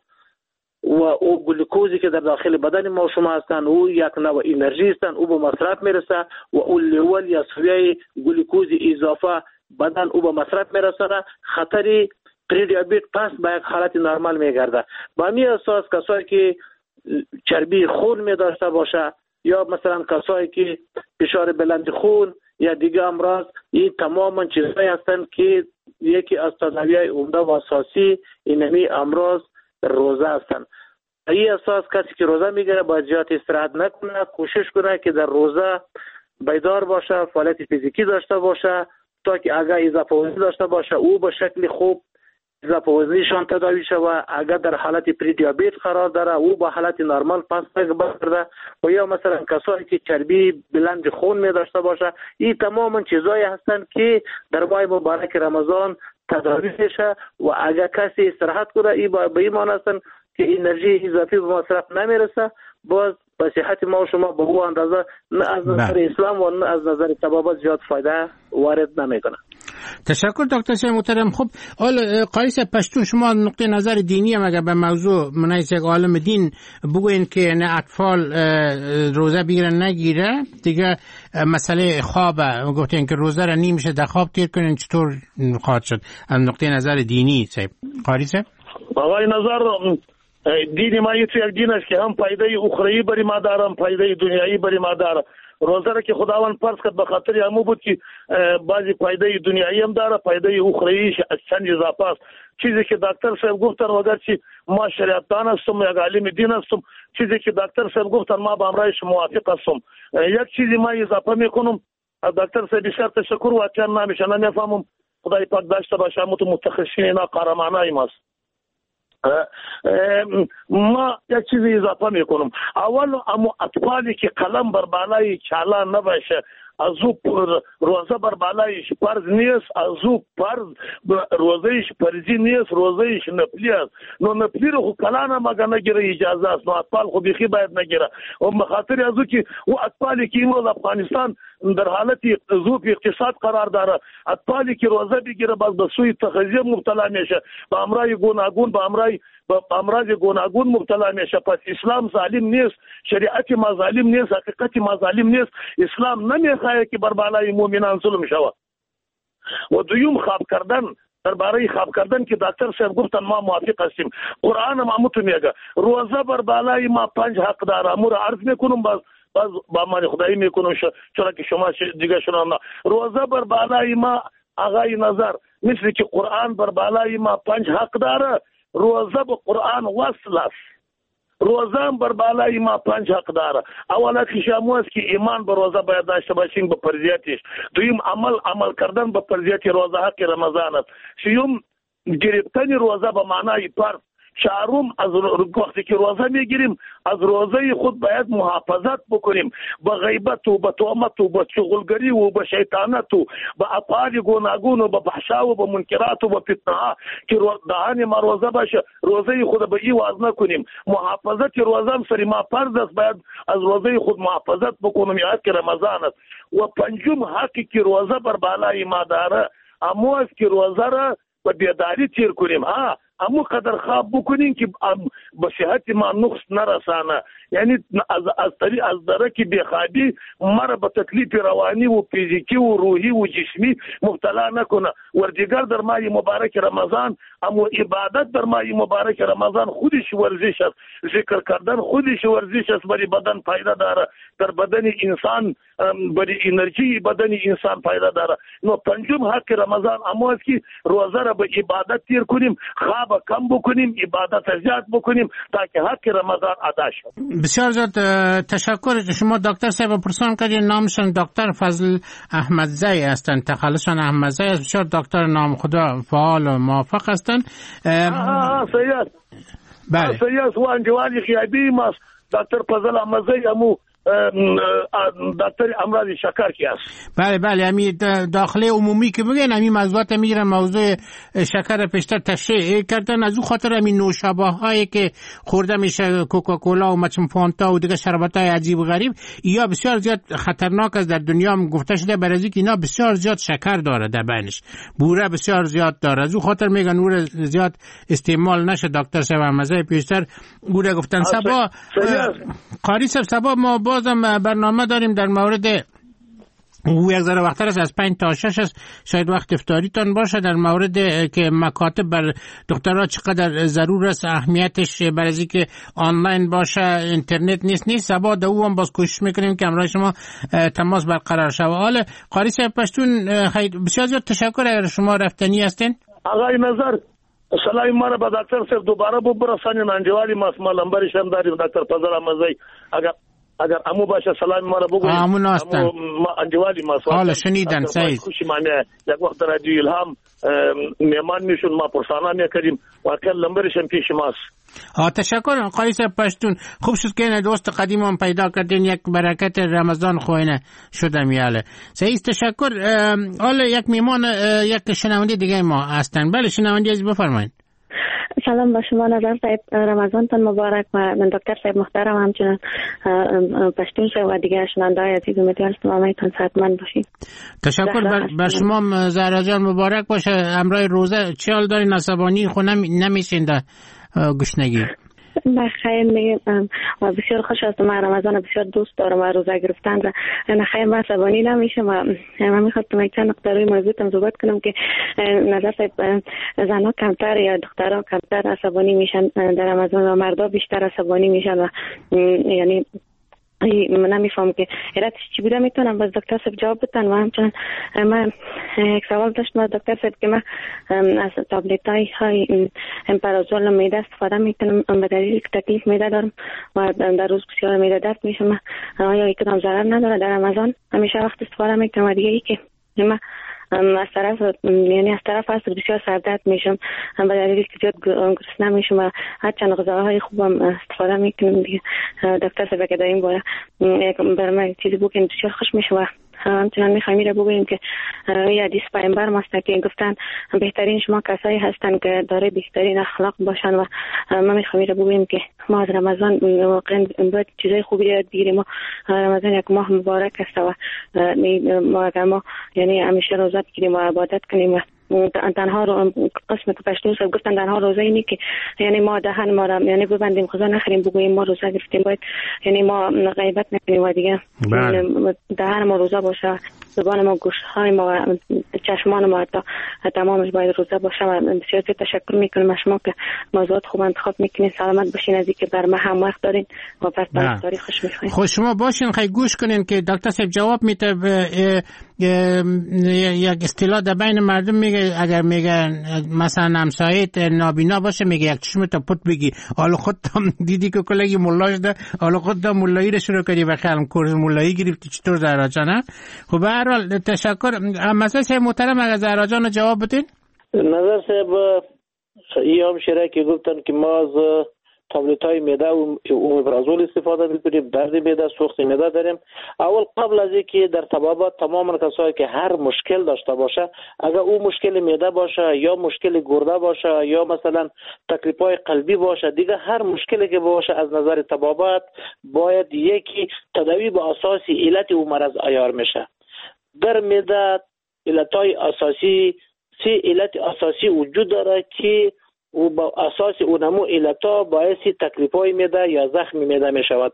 Speaker 9: و او گلوکوزی که در داخل بدن ما شما هستن او یک نوع انرژی هستن، او به مصرف میرسه و اون لیول یا سویه گلوکوز اضافه بدن او به مصرف میرسه، خطری پری دیابت پس به یک حالت نرمال میگرده. با می اساس کسایی که چربی خون می داشته باشه یا مثلا کسایی که فشار بلند خون یا دیگه امراض، این تماما چیزایی هستند که یکی از تداوی‌های عمده و اساسی اینمی امراض روزه هستند. این اساس کسی که روزه میگیره باید زیاد استراحت نکنه، کوشش کنه که در روزه بیدار باشه، فعالیت فیزیکی داشته باشه تا که اگر اضافه وزنی داشته باشه او به شکل خوب اضافه وزنیشان تداوی شود. اگر در حالت پری دیابت قرار داره او با حالت نرمال پس برده و یا مثلا کسایی که چربی بلند خون می داشته باشه. این تماما چیزایی هستند که در ماه مبارک رمضان تداوی میشه و اگر کسی استراحت کنه این به این معنی هستند که انرژی اضافی به مصرف نمیرسه، باز به صحت ما و شما به او اندازه نه از نظر اسلام و نه از نظر طبابت زیاد فایده وارد نمیکنه.
Speaker 7: تشکر دکتر شاه محترم. خب حالا قایس پشتون شما نقطه نظر دینی هم اگر به موضوع منایس یک عالم دین بگوین که نه اطفال روزه بگیرن نگیره دیگه مسئله خوابه گفتین که روزه را نیم میشه در خواب تیر کنین، چطور خواهد شد از نقطه نظر دینی؟ صاحب قاری صاحب
Speaker 12: آقای نظر دین ما یک دین است که هم پایده اخروی بری ما داره هم پایده دنیایی بری ما داره. روزه را که خداوند فرض کرد به خاطر همو بود که بعضی پایده دنیایی هم داره، پایده اخرویش چند اضافه است. چیزی که دکتر صاحب گفتن اگر چی ما شریعت دان هستم یا عالم دین هستم، چیزی که دکتر صاحب گفتن ما با امرایش موافق هستم. یک چیزی ما اضافه میکنم، دکتر صاحب بسیار تشکر واقعا نمیشه نمیفهمم، خدای پاک داشته باشه مت متخصصین اینا قهرمانای ماست. ما یک چیزی اضافه میکنم، اول اما اطفالی که قلم بر بالای چالا نباشه از او روزه بر بالایش فرض نیست، از او فرض روزهش فرضی نیست، روزهش نفلی است. نو نفلی رو خود کلانه مگه نگیره اجازه است، نو اطفال خود بیخی باید نگیره. و بخاطر از او که او اطفالی که امروز افغانستان در حالت ضعف اقتصاد قرار داره، اطفالی که روزه بگیره باز به سوی تغذیه مبتلا میشه، به امراض گوناگون به امراض به امراض گوناگون مبتلا میشه. پس اسلام ظالم نیست، شریعت ما ظالم نیست، حقیقت ما ظالم نیست. اسلام نمیخواد که بر بالای مؤمنان ظلم شود. و دویم خواب کردن، درباره خواب کردن که دکتر صاحب گفتن ما موافق هستیم. قرآن ما متو میگه روزه بر بالای ما پنج حق داره. امور عرض میکنم باز باز با من خدایی میکنم چرا که شما دیگه شما روزه بر بالای ما آقای نظر مثل که قرآن بر بالای ما پنج حق داره، روزه به قرآن وصل است. روزه بر بالای ما پنج حق داره. اولا که شما است که ایمان به روزه باید داشته باشیم به فرضیتش. دویم عمل عمل کردن به فرضیت روزه حق رمضان است. سوم گرفتن روزه به معنای فرض. چهارم از وقتی که روزه میگیریم از روزه خود باید محافظت بکنیم، به غیبت و به تهمت و به چغلگری و به شیطانت و به افعال گوناگون و به فحشا و به منکرات و به فتنه که دهان ما روزه باشه، روزه خود به این واز نکنیم. محافظت روزه هم سری ما فرض است، باید از روزه خود محافظت بکنیم یا که رمضان است. و پنجم حقی که روزه بر بالای ما داره امو است که روزه را به بیداری تیر کنیم. ها امو قدر خواب بکنین که به صحت ما نقص نرسانه. یعنی از از طریق از درک بیخوابی مرا به تکلیف روانی و فیزیکی و روحی و جسمی مبتلا نکنه. و دیگر در ماه مبارک رمضان اما عبادت در ماه مبارک رمضان خودش ورزش است. ذکر کردن خودش ورزش است، برای بدن فایده داره، در بدن انسان برای انرژی بدن انسان فایده داره. نو پنجم حق رمضان اما است که روزه را به عبادت تیر کنیم، خواب کم بکنیم، عبادت زیاد بکنیم تاکه حق رمضان ادا شد.
Speaker 7: بسیار زیاد تشکر. شما دکتر صاحب پرسان کردین، نامشون دکتر فضل احمدزی هستند، تخلصشون احمدزی است. بسیار دکتر نام خدا فعال و موفق هستند.
Speaker 12: آه سید
Speaker 7: بله
Speaker 12: سید و انجوانی خیابی ماست دکتر فضل احمدزی امو دکتر امراض شکر کی است.
Speaker 7: بله بله امی داخله عمومی که بگن امی موضوعات میگیرن، موضوع شکر پیشتر تشریح کردن. از او خاطر امی نوشابه هایی که خورده میشه، کوکاکولا و مچم فانتا و دیگه شربت های عجیب و غریب، یا بسیار زیاد خطرناک است. در دنیا هم گفته شده برای که اینا بسیار زیاد شکر داره در بینش، بوره بسیار زیاد داره. از او خاطر میگن او زیاد استعمال نشه. دکتر صاحب مزه پیشتر او گفتن. سبا قاری صاحب سبا ما بازم برنامه داریم در مورد او یک ذره وقت است، از پنج تا شش است، شاید وقت افطاریتان باشه، در مورد که مکاتب بر دکترها چقدر ضرور است، اهمیتش برای اینکه آنلاین باشه، اینترنت نیست نیست سبا دو هم باز کوشش میکنیم که همراه شما تماس برقرار شه. حالا قاری صاحب پشتون بسیار زیاد تشکر اگر شما رفتنی هستین.
Speaker 12: آقای نظر سلام مرا به دکتر صاحب دوباره برسانید. انجوانی ما اسم نمبرش هم داریم دکتر فضل احمدزی. اگر اگر امو باشه سلام مرا بگوید.
Speaker 7: امون هستن.
Speaker 12: ما انجوانی ما سوال.
Speaker 7: حالا شنیدن سعید.
Speaker 12: خوشی معنی یک وقت رادیو الهام مهمان میشون ما پرسانه میکردیم و کل نمبرش هم پیش ماست.
Speaker 7: ها تشکر قاری صاحب پشتون. خوب شد که دوست قدیم هم پیدا کردین، یک برکت رمضان خوینه شدم یاله. سعید تشکر. حالا یک میمان یک شنونده دیگه ما هستن. بله شنونده از بفرمایید.
Speaker 3: سلام با شما نظر صاحب، رمضانتان مبارک. و من دکتر صاحب محترم همچنان پشتون صاحب و دیگر شنونده‌های عزیز امیدوارم همه‌تان صحتمند باشید.
Speaker 7: تشکر بر, بر شما زهرا جان مبارک باشه. امرای روزه چه حال دارین؟ عصبانی خو نمیشین در گشنگی؟
Speaker 3: بخیر میگم و بسیار خوش هستم. من رمضان بسیار دوست دارم و روزه گرفتن و نخیر من عصبانی نمیشم و من میخواستم یک چند نقطه روی موضوع تم صحبت کنم که نظر صاحب زنها کمتر یا دخترها کمتر عصبانی میشن در رمضان و مردا بیشتر عصبانی میشن و یعنی من نمیفهم که علتش چی بوده. میتونم باز دکتر صاحب جواب بدن. و همچنان من یک سوال داشتم از دکتر صاحب که من از تابلت های امپرازول معده استفاده میکنم به دلیل که تکلیف معده دارم و در روز بسیار معده درد میشه. آیا یک کدام ضرر نداره؟ در رمضان همیشه وقت استفاده میکنم و دیگه ای که من از طرف یعنی از طرف است بسیار سردرد میشم به دلیل که زیاد گرسنه میشم و هرچند غذاهای خوبم استفاده میکنم دیگه. دکتر صاحب که داریم باید یک برنامه چیزی بکنیم بسیار خوش میشه. و همچنان میخوایم میره بگوییم که یه حدیث پیامبر ماست که گفتن بهترین شما کسایی هستن که داره بهترین اخلاق باشن و ما میخوایم میره بگوییم که ما از رمضان واقعا باید چیزای خوبی یاد بگیریم. ما رمضان یک ماه مبارک است و ما اگر ما یعنی همیشه روزه بگیریم و عبادت کنیم و تنها رو قسم که پشتون صاحب گفتن تنها روزه اینه که یعنی ما دهن ما را یعنی ببندیم غذا نخوریم بگوییم ما روزه گرفتیم، باید یعنی ما غیبت نکنیم و دیگه دهن ما روزه باشه، زبان ما، گوش های ما و چشمان ما تا تمامش باید روزه باشه. و بسیار تشکر میکنم از شما که موضوعات خوب انتخاب میکنین. سلامت باشین از اینکه بر ما هم وقت دارین و بر طرفداری خوش میخواین.
Speaker 7: خوش شما باشین. خیلی گوش کنین که دکتر صاحب جواب میده. یک اصطلاح در بین مردم میگه اگر میگن مثلا همسایت نابینا باشه میگه یک چشم تا پت بگی. حالا خود دیدی که کلگی ملاش ده، حالا خود دا ملایی رو شروع کردی و خیلی کورس ملایی گرفتی. چطور زهرا جان؟ خب به هر حال تشکر. مثلا صاحب محترم اگر زهرا جان جواب بدین.
Speaker 9: نظر صاحب ایام شرک که گفتن که ما از تابلت های معده و اومیپرازول استفاده میکنیم، درد معده، سوخت معده داریم. اول قبل از اینکه در طبابت تمام کسایی که هر مشکل داشته باشه، اگر او مشکل معده باشه یا مشکل گرده باشه یا مثلا تکلیف های قلبی باشه، دیگه هر مشکلی که باشه از نظر طبابت باید یکی تداوی به اساس علت او مرض عیار میشه. در معده علت های اساسی، سه علت اساسی وجود داره که و با اساس اونمو علتا باعث تکلیف‌های معده یا زخم معده می شود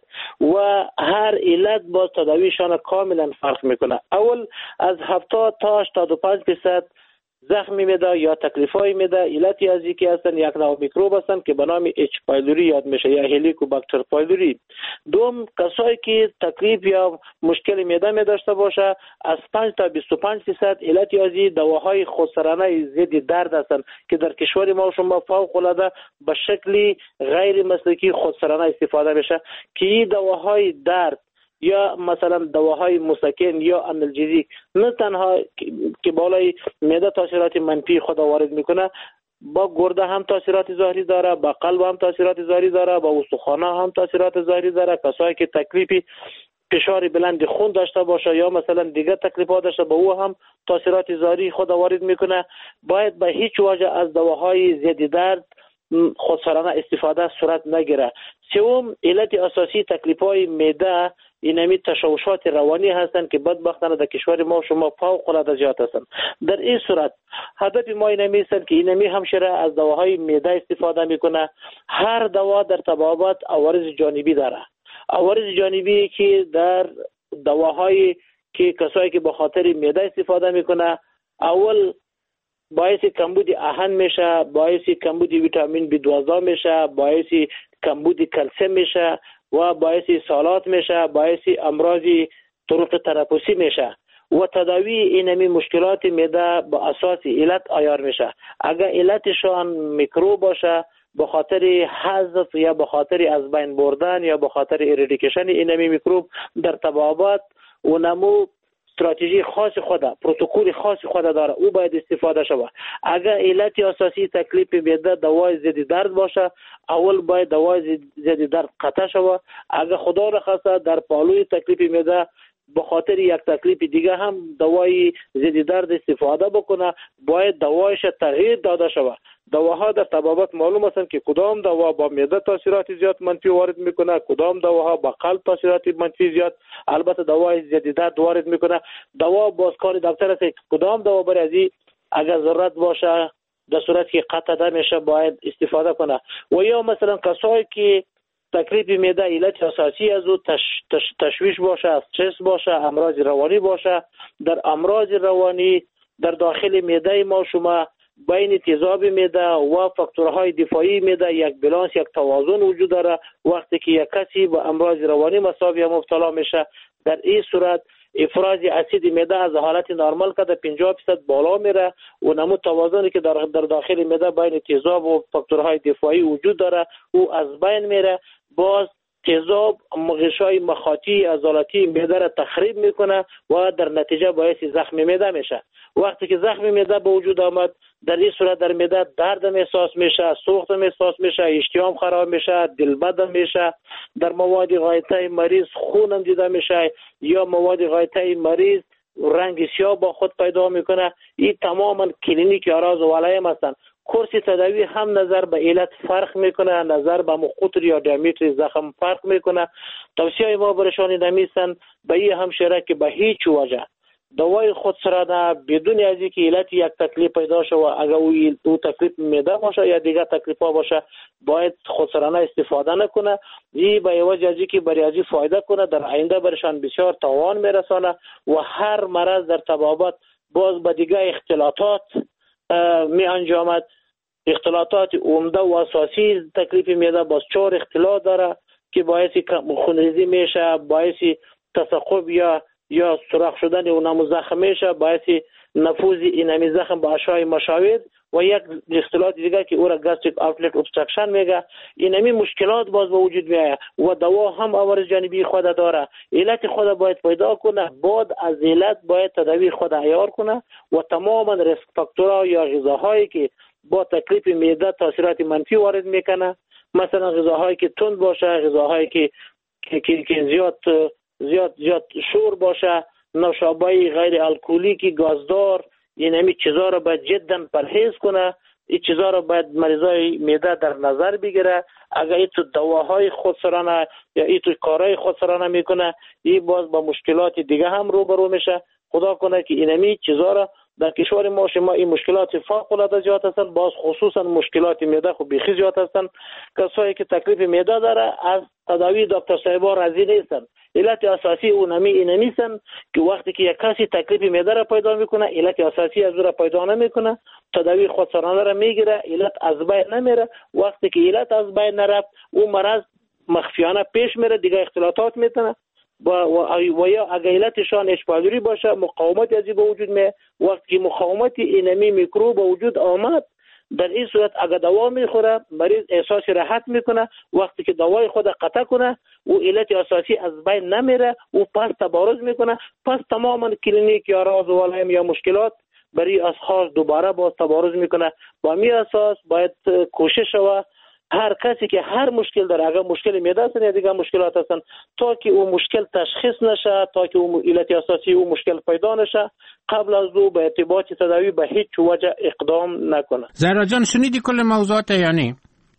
Speaker 9: و هر علت با تداویشان کاملا فرق میکنه. اول از هفتاد تا هشتاد و پنج درصد زخم معده یا تکلیف‌های معده علتی از یکی هستند، یک نوع میکروب هستند که به نام اچ پایلوری یاد میشه یا هلیکوباکتر پایلوری. دوم کسایی که تکلیف یا مشکل معده می داشته باشه از پنج تا بیست و پنج درصد علتی از دواهای خودسرانه ضد درد هستند که در کشور ما شما فوق العاده به شکلی غیر مسلکی خودسرانه استفاده میشه که این دواهای درد یا مثلا دواهای مسکن یا آنالژیک نه تنها که بالای معده تاثیرات منفی خود وارد میکنه، با گرده هم تاثیرات ظاهری داره، با قلب هم تاثیرات ظاهری داره، با استخوان هم تاثیرات ظاهری داره. کسایی که تکلیفی فشار بلند خون داشته باشه یا مثلا دیگه تکلیفات داشته با او هم تاثیرات ظاهری خود وارد میکنه. باید به هیچ وجه از دواهای ضد درد خودسرانه استفاده صورت نگیره. سوم علت اساسی تکلیف‌های معده اینمی تشوشات روانی هستند که بدبختانه در کشور ما شما فوق العاده زیاد هستند. در این صورت هدف ما اینمی است که اینمی همشره از دواهای معده استفاده میکنه. هر دوا در تبابت عوارض جانبی داره. عوارض جانبی که در دواهای که کسایی که به خاطر معده استفاده میکنه، اول باعث کمبود آهن میشه، باعث کمبود ویتامین بی دوازده میشه، باعث کمبود کلسیم میشه و باعث سالات میشه، باعث امراض طرق تنفسی میشه و تداوی اینمی مشکلات معده با اساس علت عیار میشه. اگر علتشان میکروب باشه به خاطر حذف یا به خاطر از بین بردن یا به خاطر ایریدیکیشن اینمی میکروب در تبابات اونمو استراتژی خاص خود، پروتکل خاص خود داره، او باید استفاده شود. اگر علت اساسی تکلیف معده دوای ضد درد باشه، اول باید دوای ضد درد قطع شود. اگر خدا رخصه در پالوی تکلیف معده به خاطر یک تکلیف دیگه هم دوای ضد درد استفاده بکنه، باید دوایش تغییر داده شود. دواها در طبابت معلوم هستند که کدام دوا با معده تاثیرات زیاد منفی وارد میکنه، کدام دواها با قلب تاثیرات منفی زیاد، البته دوای ضد درد وارد میکنه. دوا بازکار دکتر است که کدام دوا برای ازی اگر ضرورت باشه در صورت که قطع نمیشه باید استفاده کنه. و یا مثلا کسایی که تکلیف معده علت اساسی از او تش، تش، تشویش باشه، استرس باشه، امراض روانی باشه. در امراض روانی در داخل معده ما شما بین تیزاب معده و فاکتورهای دفاعی معده یک بالانس، یک توازن وجود داره. وقتی که یک کسی با امراض روانی مصاب مبتلا میشه، در این صورت افراز اسید معده از حالت نرمال که در پنجاه درصد بالا میره و نمو توازنی که در در داخل معده بین تیزاب و فاکتورهای دفاعی وجود داره او از بین میره. باز تیزاب غشای مخاطی عضلاتی معده را تخریب میکنه و در نتیجه باعث زخم معده میشه. وقتی که زخم معده به وجود آمد، در این صورت در معده درد احساس میشه، سوخت احساس میشه، اشتهام خراب میشه، دلبد میشه، در مواد غایطه مریض خون دیده میشه یا مواد غایطه مریض رنگ سیاه با خود پیدا میکنه. این تماما کلینیک اعراض و علائم هستند. کورس تداوی هم نظر به علت فرق میکنه، نظر به قطر یا دیامتر زخم فرق میکنه. توصیه ما برشان نمیستن به این همشیره که به هیچ وجه دوای خودسرانه بدون از اینکه علت یک تکلیف پیدا شه و اگر او, او تکلیف معده باشه یا دیگر تکلیف ها باشه باید خودسرانه استفاده نکنه. این به وجه از اینکه برای ازی فایده کنه در آینده برشان بسیار تاوان میرسانه و هر مرض در تبابت باز به دیگر اختلاطات می انجامد. اختلاطات عمده و اساسی تکلیف معده باز چهار اختلاط داره که باعث خونریزی میشه، باعث تثقب یا یا سوراخ شدن اونم زخم میشه، باعث نفوذ اینمی زخم به اشعه مشاوید و یک اختلاط دیگه که او را گاستریک آوتلت ابستراکشن میگه. اینمی مشکلات باز به وجود میاد و دوا هم عوارض جانبی خود داره. علت خود باید پیدا کنه، بعد از علت باید تداوی خود عیار کنه و تماما ریسک فاکتورها یا غذاهایی که با تکلیف معده تاثیرات منفی وارد میکنه، مثلا غذاهایی که تند باشه، غذاهایی که که, که, که زیاد زیاد زیاد شور باشه، نوشابه غیر الکلیکی گازدار، این همین چیزا رو باید جدا پرهیز کنه. این چیزا رو باید مریضای معده در نظر بگیره. اگر این تو دواهای خودسرانه یا این تو کارهای خودسرانه میکنه، این باز با مشکلات دیگه هم روبرو میشه. خدا کنه که این همین چیزا رو در کشور ما شما این مشکلات فوق العاده زیاد هستند. باز خصوصا مشکلات معده خو بیخی زیاد هستند. کسایی که تکلیف معده داره از تداوی دکتر صاحبا راضی نیستند. علت اساسی اون همی این نیستن که وقتی که یک کسی تکلیف معده را پیدا میکنه علت اساسی از او را پیدا نمیکنه، تداوی خودسرانه را میگیره، علت از بین نمیره. وقتی که علت از بین نرفت او مرض مخفیانه پیش میره، دیگه اختلاطات میتونه و, و, و یا اگر علتشان اچ پایلوری باشه مقاومت از به وجود می. وقتی که مقاومت اینمی میکروب به وجود آمد در این صورت اگر دوا میخوره مریض احساس راحت میکنه. وقتی که دوای خود قطع کنه او علت اساسی از بین نمیره، او پس تبارز میکنه. پس تماما کلینیک یا راز و علائم یا مشکلات برای اشخاص دوباره باز تبارز میکنه. با می اساس باید کوشش و هر کسی که هر مشکل داره، اگر مشکل معده است یا دیگه مشکلات هستن، تا که اون مشکل تشخیص نشه، تا که اون علت اساسی اون مشکل پیدا نشه، قبل از او به ارتباط تداوی به هیچ وجه اقدام نکنه.
Speaker 7: زهرا جان شنیدی کل موضوعات یعنی؟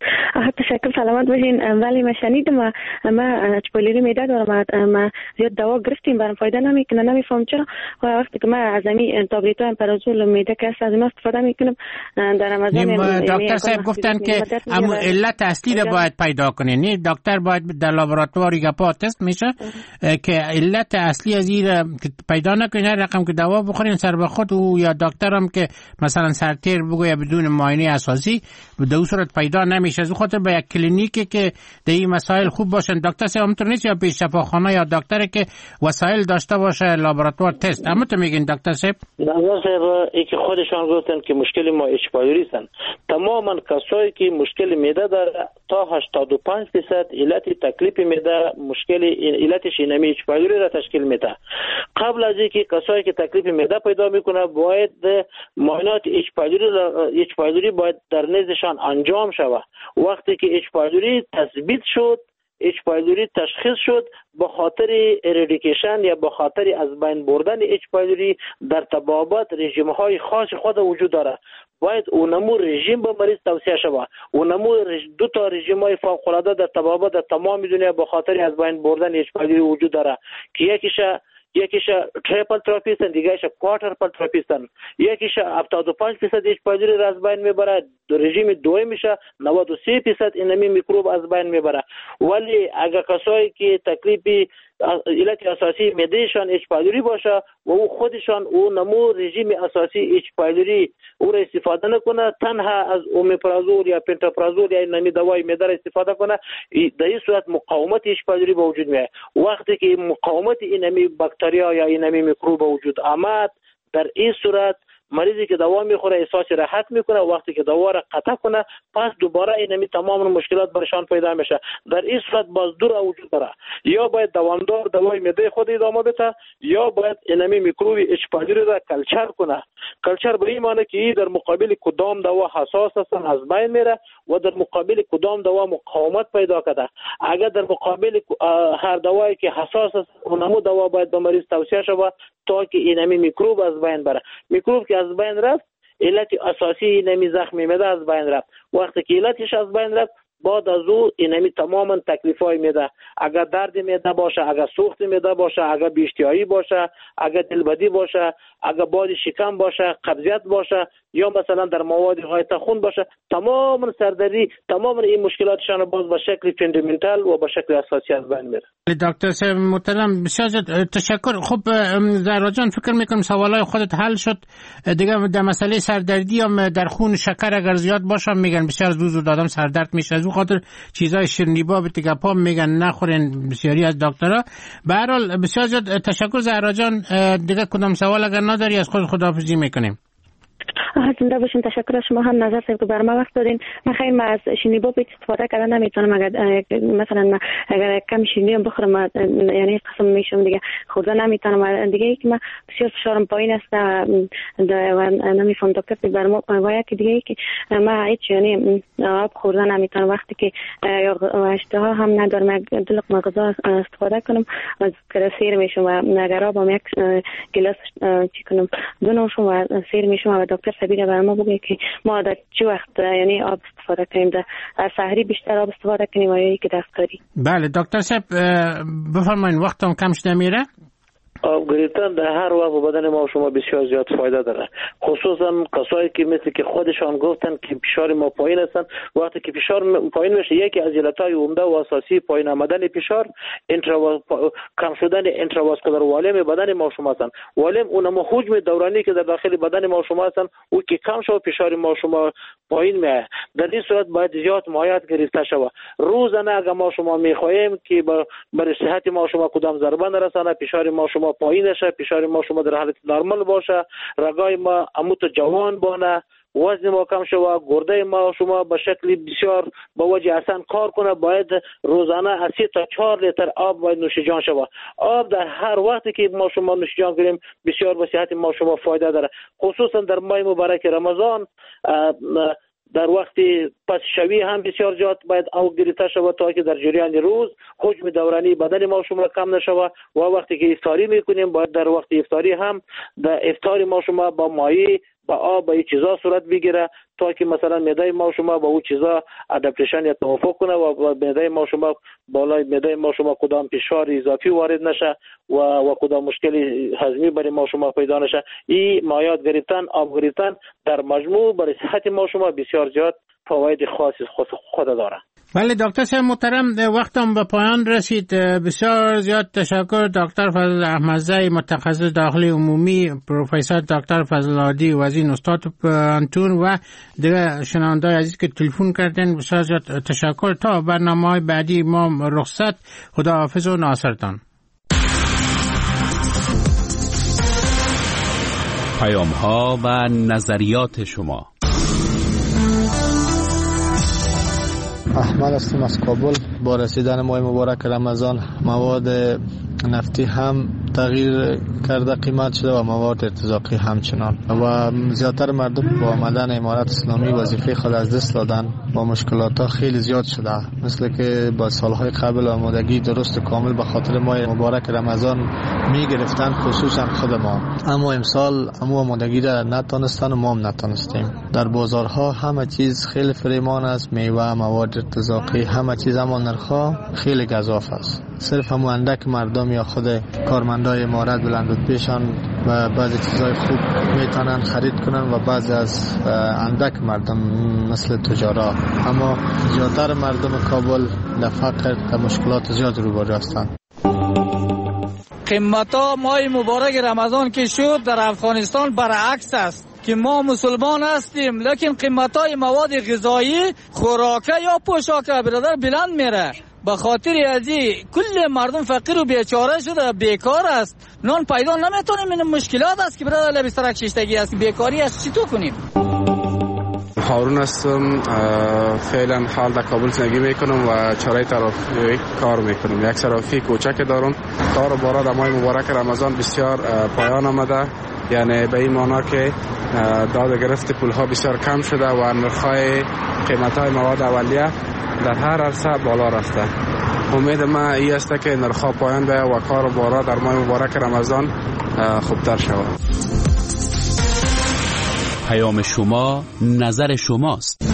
Speaker 3: تشکر، سلامت باشین. ولی ما شنیدم، ما اچ-پایلوری معده دارم، ما زیاد دوا گرفتیم برام فایده نمیکنه، نمیفهم چرا. وقتی که ما از این تابلت های امپرازول معده که از این استفاده میکنم در رمضان.
Speaker 7: دکتر صاحب گفتن که اما علت اصلی رو باید پیدا کنین. نه دکتر باید در لابراتواری گپا تست میشه که علت اصلی از این پیدا نکنین، رقم که دوا بخورین سر به خود او یا دکترم که مثلا سرتیر بگوید بدون معاینه اساسی به دو صورت پیدا نمیشه. از خاطر به یک کلینیکی که در این مسائل خوب باشن. دکتر صاحب همونطور نیست یا پیش شفاخانه یا دکتری که وسایل داشته باشه لابراتوار تست. اما تو میگین دکتر صاحب؟
Speaker 9: دکتر صاحب ای که خودشان گفتن که مشکل ما اچ-پایلوری هستن. تماما کسایی که مشکل معده داره تا هشتاد و پنج درصد علت تکلیف معده مشکل علتش اینمی اچ-پایلوری را تشکیل میده. قبل از اینکه کسایی که تکلیف معده پیدا میکنه باید معاینات اچ-پایلوری اچ-پایلوری باید در نزدشان انجام شود. وقتی که اچ-پایلوری تثبیت شد، اچ-پایلوری تشخیص شد، به خاطر اریدیکیشن یا به خاطر از بین بردن اچ-پایلوری در تبابات رژیم های خاص خود وجود داره. باید اونمو رژیم به مریض توصیه شود. اونمو دو تا رژیم های فوق العاده در تبابات در تمام دنیا به خاطر از بین بردن اچ-پایلوری وجود داره که یکیش یکیش تریپل تراپی است، دیگه‌اش کوادرپل تراپی است. یکیش هفتاد و پنج درصد اچ-پایلوری را از بین میبره، رژیم دوم میشه نود و سه درصد اینمی میکروب از بین میبره. ولی اگر کسایی که تکلیف علت اساسی معدهشان اچ-پایلوری باشه و او خودشان او نمو رژیم اساسی اچ-پایلوری او را استفاده نکنه، تنها از اومیپرازول یا پنتاپرازول یا اینمی دوای معده را استفاده کنه، در این صورت مقاومت اچ-پایلوری به وجود میاد. وقتی که مقاومت اینمی باکتریا یا اینمی میکروب به وجود آمد، در این صورت مریضی که دوا میخوره احساس راحت میکنه. وقتی که دوا را قطع کنه پس دوباره اینمی تمام مشکلات برشان پیدا میشه. در این صورت باز دو را وجود داره، یا باید دوامدار دوای معده خود ادامه بده یا باید اینمی میکروب اچ-پایلوری را کلچر کنه. کلچر به این معنی که در مقابل کدام دوا حساس هستن از بین میره و در مقابل کدام دوا مقاومت پیدا کرده. اگر در مقابل هر دوایی که حساس است اونمو دوا باید به مریض توصیه شود تا که اینمی میکروب از بین بره. میکروب که از بین رفت علت اساسی اینمی زخم معده از بین رفت. وقتی که علتش از بین رفت بعد از او اینمی تماما تکلیفای معده، اگر درد معده باشه، اگر سوخت معده باشه، اگر بی‌اشتهایی باشه، اگر دلبدی باشه، اگر باد شکم باشه، قبضیت باشه یا مثلا در مواد غایت خون باشه، تماما سردردی تماما این مشکلاتشان باز به شکل فاندامنتال و به شکل اساسی از بین میره.
Speaker 7: دکتر صاحب محترم بسیار تشکر. خب زهرا جان فکر میکنم سوالای خودت حل شد دیگه. در مسئله سردردی هم در خون شکر اگر زیاد باشه میگن بسیار زود آدم سردرد میشه، از اون خاطر چیزای شیرینی‌با به تگپا میگن نخورین بسیاری از دکترها. به هر حال بسیار زیاد تشکر زهرا جان. دیگه کدام سوال اگر نداری از خود خداحافظی میکنیم.
Speaker 3: زنده باشین. تشکر از شما هم نظر صاحب که برام وقت دادین. من خیلی از شیرینی با استفاده کردن نمیتونم. اگر مثلا اگر کم شیرینی هم بخورم یعنی قسم میشم دیگه خوردن نمیتونم. دیگه ای که من بسیار فشارم پایین است و نمیفهم دکتر که برام و یکی دیگه ای که من هیچ یعنی آب خوردن نمیتونم. وقتی که اشتها هم ندارم دو لقمه غذا استفاده کنم از سیر میشم و اگر آبم یک گلاس چی کنم دو نوشم و سیر میشم و دکتر سبیل برام بگه که ما در چه وقت یعنی آب استفاده کنیم، در سحری بیشتر آب استفاده کنیم یا یکی دفتری؟
Speaker 7: بله دکتر صاحب بفرمایید، وقتم کم شده میره.
Speaker 9: آب گرفتن در هر وقت به بدن ما و شما بسیار زیاد فایده داره، خصوصا کسایی که مثل که خودشان گفتن که فشار ما پایین هستن. وقتی که فشار پایین میشه، یکی از علتهای عمده و اساسی پایین آمدن فشار انترا کم شدن انترواسکولار والیم بدن ما و شما هستن. والیم اونم حجم دورانی که در داخل بدن ما و شما هستن، او که کم شود فشار ما و شما پایین میاد. در این صورت باید زیاد مایعات گرفته شود. روزانه اگر ما شما میخواهیم که برای صحت ما و شما کدام ضربه نرسانه، فشار ما و شما پایین شه، فشار ما و شما در حالت نرمال باشه، رگای ما عمود جوان بانه، وزن ما کم شوه، گرده ما و شما به شکل بسیار با وجه اصلا کار کنه. باید روزانه از سه تا چهار لیتر آب باید نوش جان شوه. آب در هر وقتی که ما شما نوش جان کنیم بسیار به صحت ما شما فایده داره، خصوصا در ماه مبارک رمضان. در وقت پس شوی هم بسیار زیاد باید آب گرفته شود تا که در جریان روز حجم دورانی بدن ما شما کم نشود. و وقتی که افطاری میکنیم باید در وقت افطاری هم در افطاری ما شما با مایع با آب با این چیزا صورت بگیره تا که مثلا معده ما شما با اون چیزا ادپتیشن یا توافق کنه و معده ما شما بالای معده ما شما کدام فشار اضافی وارد نشه و و کدام مشکل هضمی برای ما شما پیدا نشه. این مایعات گرفتن، آب گرفتن در مجموع برای صحت ما شما بسیار زیاد فواید خاصی خود داره.
Speaker 7: بله دکتر صاحب محترم، وقتم به پایان رسید. بسیار زیاد تشکر دکتر فضل احمدزی، متخصص داخلی عمومی، پروفسور دکتر فضل عادی وزین استاد پانتون و دیگر شنونده‌های عزیز که تلفن کردن. بسیار زیاد تشکر. تا برنامه‌های بعدی ما رخصت. خداحافظ و ناصرتان.
Speaker 13: پیام‌ها و نظریات شما.
Speaker 14: احمد هستم از کابل. با رسیدن ماه مبارک رمضان مواد نفتی هم تغییر کرده قیمت شده و مواد ارتزاقی همچنان و زیادتر مردم با آمدن امارت اسلامی وظیفه خود از دست دادن. با مشکلات ها خیلی زیاد شده، مثل که با سالهای قبل آمادگی درست و کامل به خاطر ماه مبارک رمضان می گرفتن، خصوصا خود ما. اما امسال همو آمادگی را نتانستن و ما هم نتانستیم. در بازارها همه چیز خیلی فریمان است، میوه، مواد ارتزاقی، همه چیز، اما نرخ‌ها خیلی گزاف است. صرف همو اندک مردم یا خود کارمندای امارت بلند و پیشان و بعضی چیزای خوب میتونن خرید کنن و بعضی از اندک مردم مثل تجارا. اما زیادتر مردم کابل در فقر و مشکلات زیاد روبرو هستند.
Speaker 15: قیمتا ماه مبارک رمضان که شد در افغانستان برعکس است که ما مسلمان هستیم، لیکن قیمتای مواد غذایی، خوراکه یا پوشاکه برادر بلند میره. به خاطر ازی کل مردم فقیر و بیچاره شده، بیکار است، نان پیدا نمیتونیم. این مشکلات است که برادر لبسترک شیشتگی است، بیکاری است. چطور کنیم؟
Speaker 16: هارون هستم، فعلا حال در کابل زندگی میکنم و چاره طرفی کار میکنم. یک صرافی کوچک دارم. کار و بارا در ماه مبارک رمضان بسیار پایان آمده، یعنی به این معنا که داد گرفت پولها بسیار کم شده و نرخ‌های قیمت‌های مواد اولیه در هر عرصه بالا رفته. امید ما این است که نرخ‌ها پایان بیاید و کار و بارا در ماه مبارک رمضان خوبتر شود.
Speaker 13: پیام شما نظر شماست.